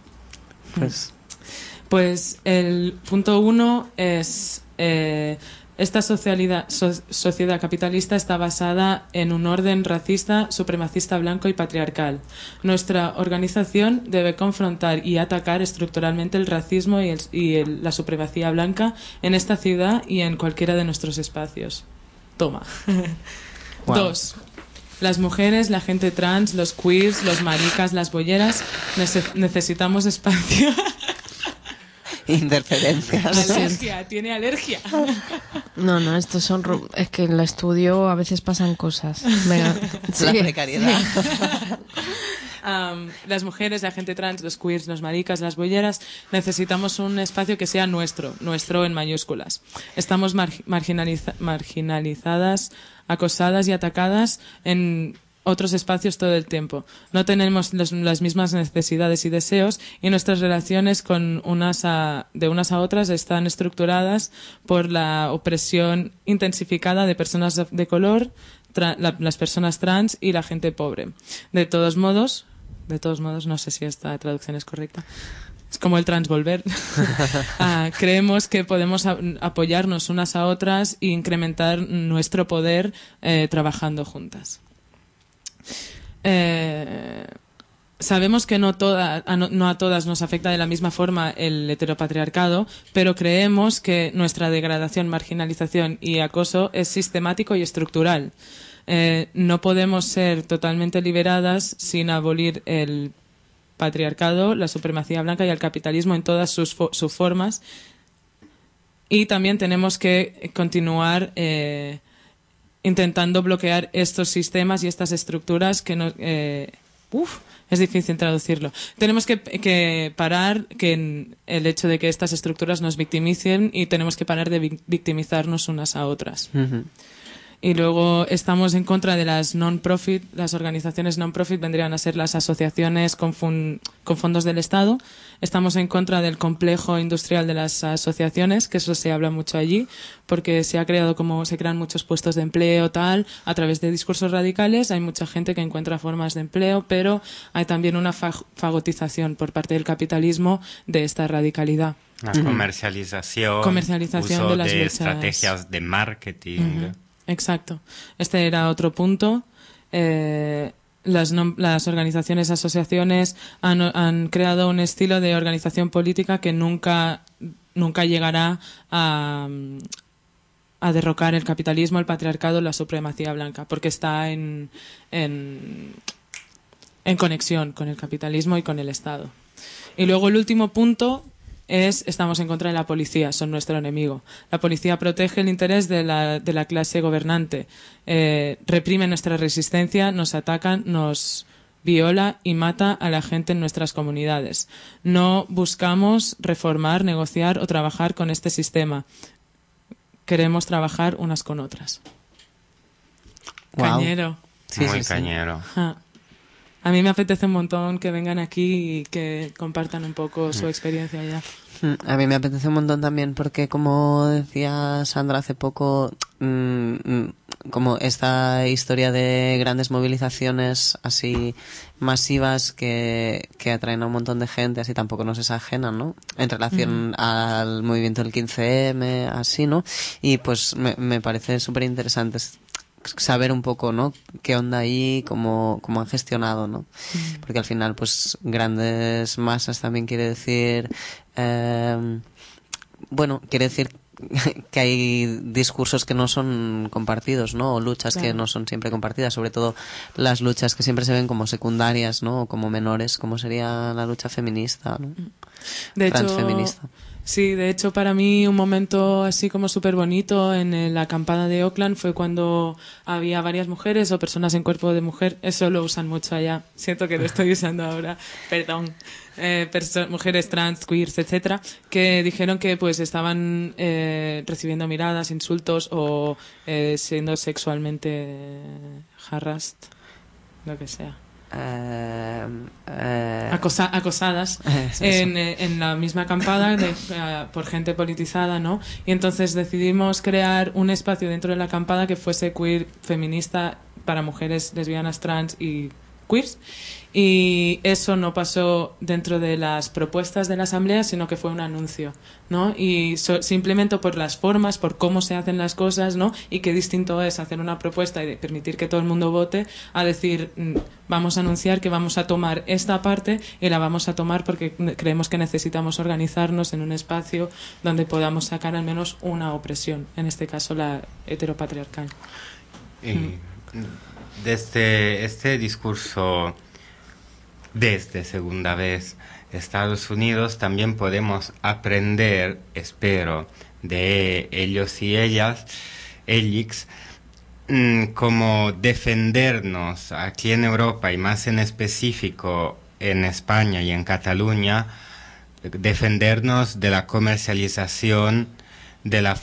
Pues el punto 1 es esta sociedad capitalista está basada en un orden racista, supremacista blanco y patriarcal. Nuestra organización debe confrontar y atacar estructuralmente el racismo y la supremacía blanca en esta ciudad y en cualquiera de nuestros espacios. Toma. Wow. 2. Las mujeres, la gente trans, los queers, los maricas, las bolleras, necesitamos espacio. Interferencias. Alergia, tiene alergia. No, estos son... Es que en el estudio a veces pasan cosas. Venga, la precariedad. Las mujeres, la gente trans, los queers, los maricas, las bolleras, necesitamos un espacio que sea nuestro en mayúsculas. Estamos marginalizadas, acosadas y atacadas en otros espacios todo el tiempo. No tenemos las mismas necesidades y deseos y nuestras relaciones de unas a otras están estructuradas por la opresión intensificada de personas de color, las personas trans y la gente pobre. De todos modos, no sé si esta traducción es correcta. Es como el transvolver. Creemos que podemos apoyarnos unas a otras e incrementar nuestro poder trabajando juntas. Sabemos que no a todas nos afecta de la misma forma el heteropatriarcado, pero creemos que nuestra degradación, marginalización y acoso es sistemático y estructural. No podemos ser totalmente liberadas sin abolir el patriarcado, la supremacía blanca y el capitalismo en todas sus formas. Y también tenemos que continuar intentando bloquear estos sistemas y estas estructuras que no... es difícil traducirlo. Tenemos que parar el hecho de que estas estructuras nos victimicen y tenemos que parar de victimizarnos unas a otras. Uh-huh. Y luego estamos en contra de las non-profit. Las organizaciones non-profit vendrían a ser las asociaciones con fondos del Estado. Estamos en contra del complejo industrial de las asociaciones, que eso se habla mucho allí, porque se crean muchos puestos de empleo, tal, a través de discursos radicales. Hay mucha gente que encuentra formas de empleo, pero hay también una fagotización por parte del capitalismo de esta radicalidad. La comercialización uso de las luchas. Estrategias de marketing. Uh-huh. Exacto. Este era otro punto. Las organizaciones, asociaciones han creado un estilo de organización política que nunca nunca llegará a derrocar el capitalismo, el patriarcado, la supremacía blanca, porque está en conexión con el capitalismo y con el Estado. Y luego el último punto es: estamos en contra de la policía, son nuestro enemigo. La policía protege el interés de la clase gobernante, reprime nuestra resistencia, nos atacan, nos viola y mata a la gente en nuestras comunidades. No buscamos reformar, negociar o trabajar con este sistema. Queremos trabajar unas con otras. Guau. Cañero. Sí, Muy sí, sí. cañero. Ah. A mí me apetece un montón que vengan aquí y que compartan un poco su experiencia allá. A mí me apetece un montón también porque, como decía Sandra hace poco, como esta historia de grandes movilizaciones así masivas que atraen a un montón de gente, así tampoco nos es ajena, ¿no? En relación al movimiento del 15M, así, ¿no? Y pues me parece súper interesante saber un poco, ¿no? Qué onda ahí, cómo han gestionado, ¿no? Porque al final, pues, grandes masas también quiere decir, quiere decir que hay discursos que no son compartidos, ¿no? O luchas que no son siempre compartidas, sobre todo las luchas que siempre se ven como secundarias, ¿no? O como menores, como sería la lucha feminista, ¿no? De Transfeminista. hecho, sí, de hecho para mí un momento así como súper bonito en la acampada de Auckland fue cuando había varias mujeres o personas en cuerpo de mujer. Eso lo usan mucho allá. Siento que lo estoy usando ahora, perdón. Mujeres trans, queers, etcétera, que dijeron que pues estaban recibiendo miradas, insultos o siendo sexualmente harassed, lo que sea. Acosadas en la misma acampada por gente politizada, ¿no? Y entonces decidimos crear un espacio dentro de la acampada que fuese queer, feminista, para mujeres lesbianas, trans y queers, y eso no pasó dentro de las propuestas de la asamblea, sino que fue un anuncio, ¿no? Y simplemente por las formas, por cómo se hacen las cosas, ¿no? Y qué distinto es hacer una propuesta y permitir que todo el mundo vote a decir, vamos a anunciar que vamos a tomar esta parte y la vamos a tomar porque creemos que necesitamos organizarnos en un espacio donde podamos sacar al menos una opresión, en este caso la heteropatriarcal. Desde este discurso, desde segunda vez, Estados Unidos, también podemos aprender, espero, de ellos y ellas, cómo defendernos aquí en Europa y más en específico en España y en Cataluña, defendernos de la comercialización, de la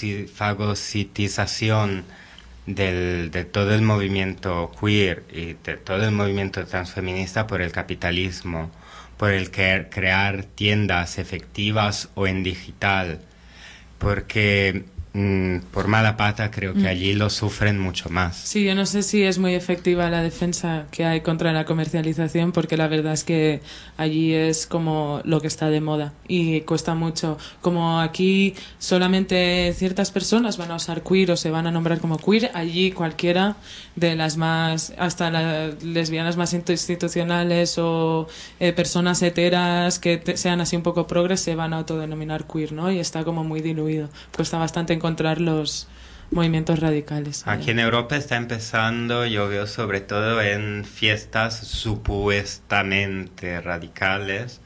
fagocitización de todo el movimiento queer y de todo el movimiento transfeminista por el capitalismo, por el crear tiendas efectivas o en digital, porque por mala pata creo que allí lo sufren mucho más. Sí, yo no sé si es muy efectiva la defensa que hay contra la comercialización, porque la verdad es que allí es como lo que está de moda y cuesta mucho. Como aquí solamente ciertas personas van a usar queer o se van a nombrar como queer, allí cualquiera de las más, hasta las lesbianas más institucionales o personas heteras que sean así un poco progres se van a autodenominar queer, ¿no? Y está como muy diluido. Cuesta bastante encontrar los movimientos radicales. Aquí en Europa está empezando, yo veo sobre todo en fiestas supuestamente radicales,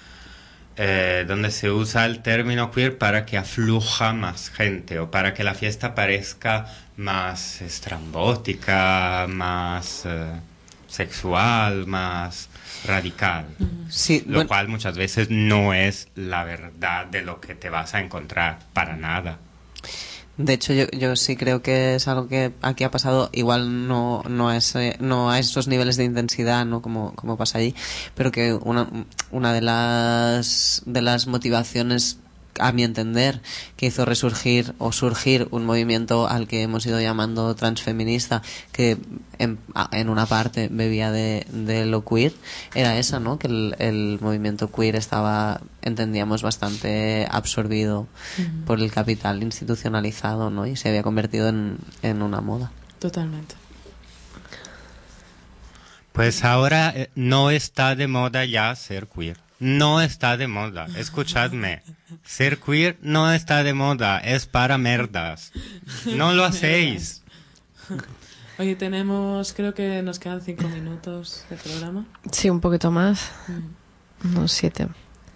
donde se usa el término queer para que afluja más gente o para que la fiesta parezca más estrambótica, más sexual, más radical. Sí, lo cual muchas veces no es la verdad de lo que te vas a encontrar, para nada. De hecho, yo sí creo que es algo que aquí ha pasado, igual no a esos niveles de intensidad, ¿no? Como pasa allí, pero que una de las motivaciones, a mi entender, que hizo surgir un movimiento al que hemos ido llamando transfeminista, que en una parte bebía de lo queer, era esa, ¿no? Que el movimiento queer estaba, entendíamos, bastante absorbido por el capital institucionalizado, ¿no? Y se había convertido en una moda. Totalmente. Pues ahora no está de moda ya ser queer. no está de moda. Escuchadme. Ser queer no está de moda. Es para merdas. No lo hacéis. Oye, creo que nos quedan 5 minutos de programa. Sí, un poquito más. Unos 7.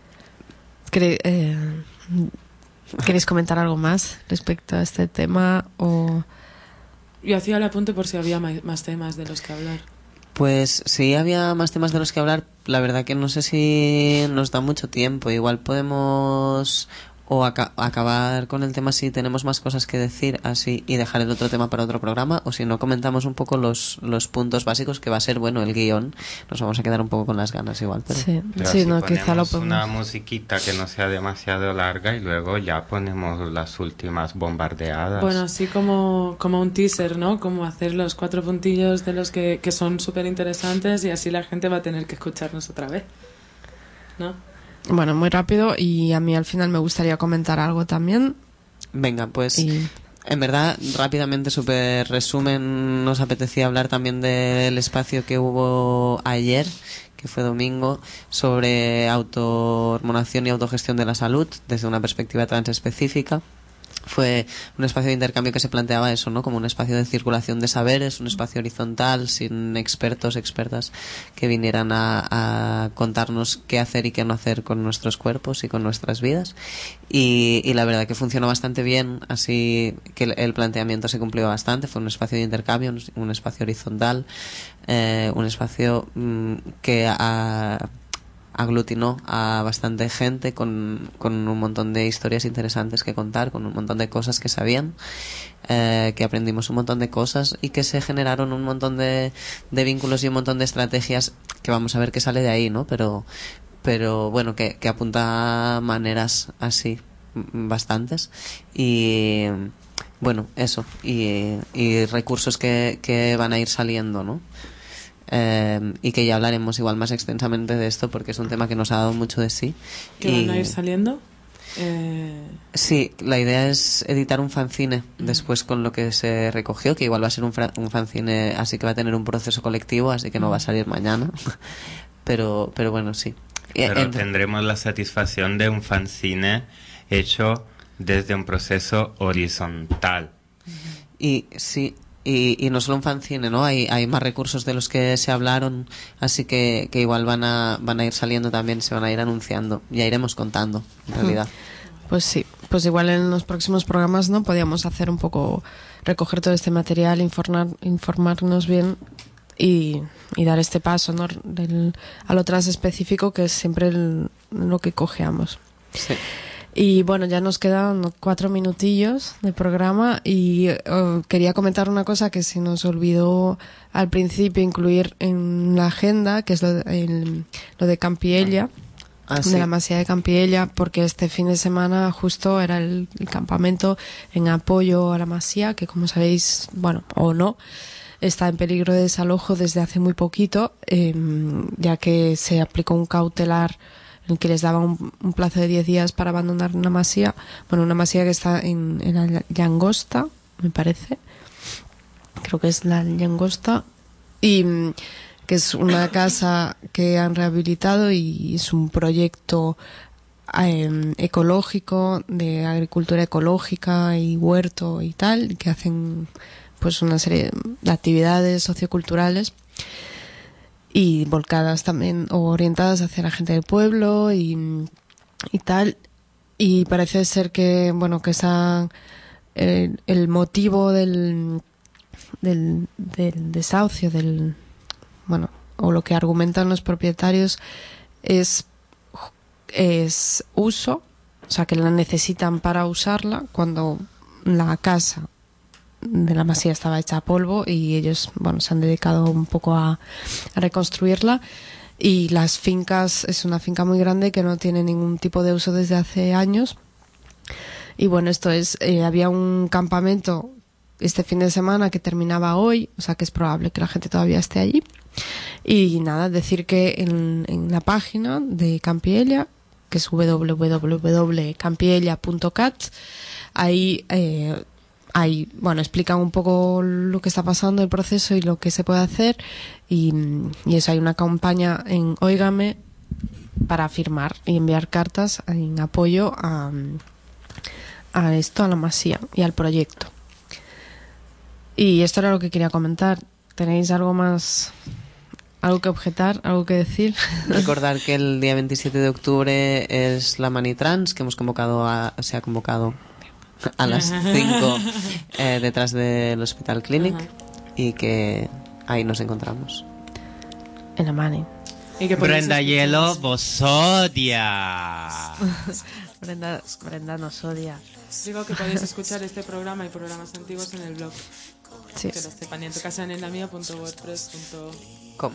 ¿Queréis comentar algo más respecto a este tema? O... Yo hacía el apunte por si había más temas de los que hablar. Pues sí, había más temas de los que hablar. La verdad que no sé si nos da mucho tiempo. Igual podemos o acabar con el tema si tenemos más cosas que decir así y dejar el otro tema para otro programa, o si no comentamos un poco los puntos básicos, que va a ser, bueno, el guión. Nos vamos a quedar un poco con las ganas igual, pero... Pero sí, si no, quizá lo ponemos podemos... una musiquita que no sea demasiado larga y luego ya ponemos las últimas bombardeadas. Bueno, así como un teaser, ¿no? Como hacer los 4 puntillos de los que son súper interesantes, y así la gente va a tener que escucharnos otra vez, ¿no? Bueno, muy rápido, y a mí al final me gustaría comentar algo también. Venga, pues en verdad, rápidamente, súper resumen, nos apetecía hablar también del espacio que hubo ayer, que fue domingo, sobre autohormonación y autogestión de la salud desde una perspectiva trans específica. Fue un espacio de intercambio que se planteaba eso, ¿no? Como un espacio de circulación de saberes, un espacio horizontal, sin expertos, expertas que vinieran a contarnos qué hacer y qué no hacer con nuestros cuerpos y con nuestras vidas. Y la verdad que funcionó bastante bien, así que el planteamiento se cumplió bastante. Fue un espacio de intercambio, un espacio horizontal, un espacio que aglutinó a bastante gente con un montón de historias interesantes que contar, con un montón de cosas que sabían, que aprendimos un montón de cosas y que se generaron un montón de vínculos y un montón de estrategias que vamos a ver qué sale de ahí, ¿no? Pero bueno, que apunta a maneras así bastantes, y bueno, eso, y recursos que van a ir saliendo, ¿no? Y que ya hablaremos igual más extensamente de esto, porque es un tema que nos ha dado mucho de sí. ¿Que van a ir saliendo? Sí, la idea es editar un fanzine después con lo que se recogió, que igual va a ser un fanzine, así que va a tener un proceso colectivo, así que no va a salir mañana. pero bueno, sí. Pero tendremos la satisfacción de un fanzine hecho desde un proceso horizontal. Y sí. Y no solo un fanzine, ¿no? Hay más recursos de los que se hablaron, así que igual van a ir saliendo también, se van a ir anunciando. Ya iremos contando, en realidad. Pues sí, pues igual en los próximos programas, ¿no? Podíamos hacer un poco, recoger todo este material, informarnos bien y dar este paso, ¿no? A lo trans específico, que es siempre lo que cojeamos. Sí. Y bueno, ya nos quedan 4 minutillos de programa, y quería comentar una cosa que se nos olvidó al principio incluir en la agenda, que es lo de Campiella, sí. de la Masía de Campiella, porque este fin de semana justo era el campamento en apoyo a la Masía, que como sabéis, bueno, o no, está en peligro de desalojo desde hace muy poquito, ya que se aplicó un cautelar en el que les daba un plazo de 10 días para abandonar una masía. Bueno, una masía que está en la Llagosta, me parece. Creo que es la Llagosta. Y que es una casa que han rehabilitado, y es un proyecto ecológico, de agricultura ecológica y huerto y tal, que hacen pues una serie de actividades socioculturales y volcadas también, o orientadas hacia la gente del pueblo y tal. Y parece ser que, bueno, que el motivo del desahucio, bueno, o lo que argumentan los propietarios es uso, o sea, que la necesitan para usarla, cuando la casa de la masía estaba hecha a polvo, y ellos, bueno, se han dedicado un poco a reconstruirla. Y las fincas, es una finca muy grande que no tiene ningún tipo de uso desde hace años. Y bueno, esto es, había un campamento este fin de semana que terminaba hoy, o sea que es probable que la gente todavía esté allí. Y nada, decir que en la página de Campiella, que es www.campiella.cat, ahí bueno, explican un poco lo que está pasando, el proceso y lo que se puede hacer, y eso, hay una campaña en Óigame, para firmar y enviar cartas en apoyo a esto, a la masía y al proyecto. Y esto era lo que quería comentar. ¿Tenéis algo más, algo que objetar, algo que decir? Recordar que el día 27 de octubre es la Mani Trans, que se ha convocado a las 5 detrás del Hospital Clinic, y que ahí nos encontramos. En la Mani. Y que Brenda Hielo vos odia. Brenda nos odia. Digo que podéis escuchar este programa y programas antiguos en el blog. Sí. Que lo sepan, en tu casa en la mía.wordpress.com.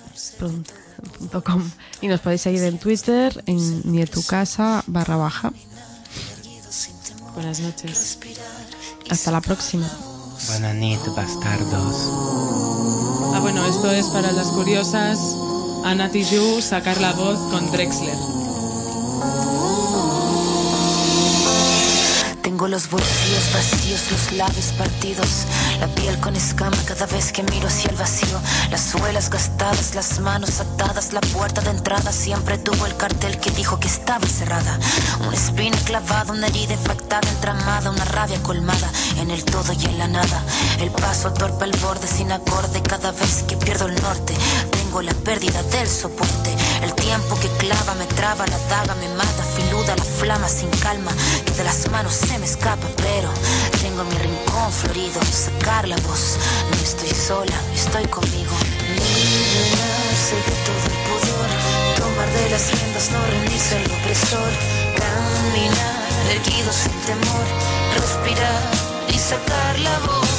Y nos podéis seguir en Twitter, en nietucasa /. Buenas noches. Hasta la próxima. Buenas noches, bastardos. Ah, bueno, esto es para las curiosas. A Nati Yu sacar la voz con Drexler. Tengo los bolsillos vacíos, los labios partidos, la piel con escama cada vez que miro hacia el vacío, las suelas gastadas, las manos atadas, la puerta de entrada siempre tuvo el cartel que dijo que estaba cerrada. Una espina clavada, una herida infectada, entramada, una rabia colmada en el todo y en la nada. El paso torpe al borde sin acorde cada vez que pierdo el norte. Tengo la pérdida del soporte, el tiempo que clava me traba, la daga me mata, filuda la flama sin calma, que de las manos se me escapa, pero tengo mi rincón florido, sacar la voz, no estoy sola, estoy conmigo. Liberarse de todo el pudor, tomar de las riendas, no rendirse al opresor, caminar erguido sin temor, respirar y sacar la voz.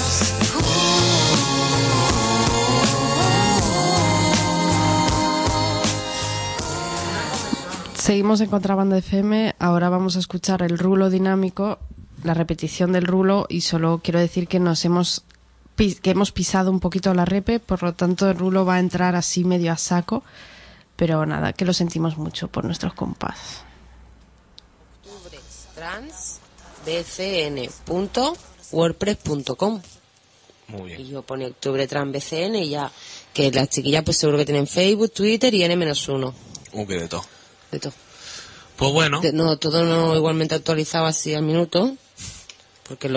Seguimos en Contrabanda FM. Ahora vamos a escuchar el rulo dinámico, la repetición del rulo, y solo quiero decir que hemos pisado un poquito la repe, por lo tanto el rulo va a entrar así medio a saco, pero nada, que lo sentimos mucho por nuestros compás. octubretransbcn.wordpress.com. Muy bien. Y yo pone Octubre Trans BCN y ya, que las chiquillas pues seguro que tienen Facebook, Twitter y N-1. Que de todo. De todo. Pues bueno. No, todo no igualmente actualizado así al minuto, porque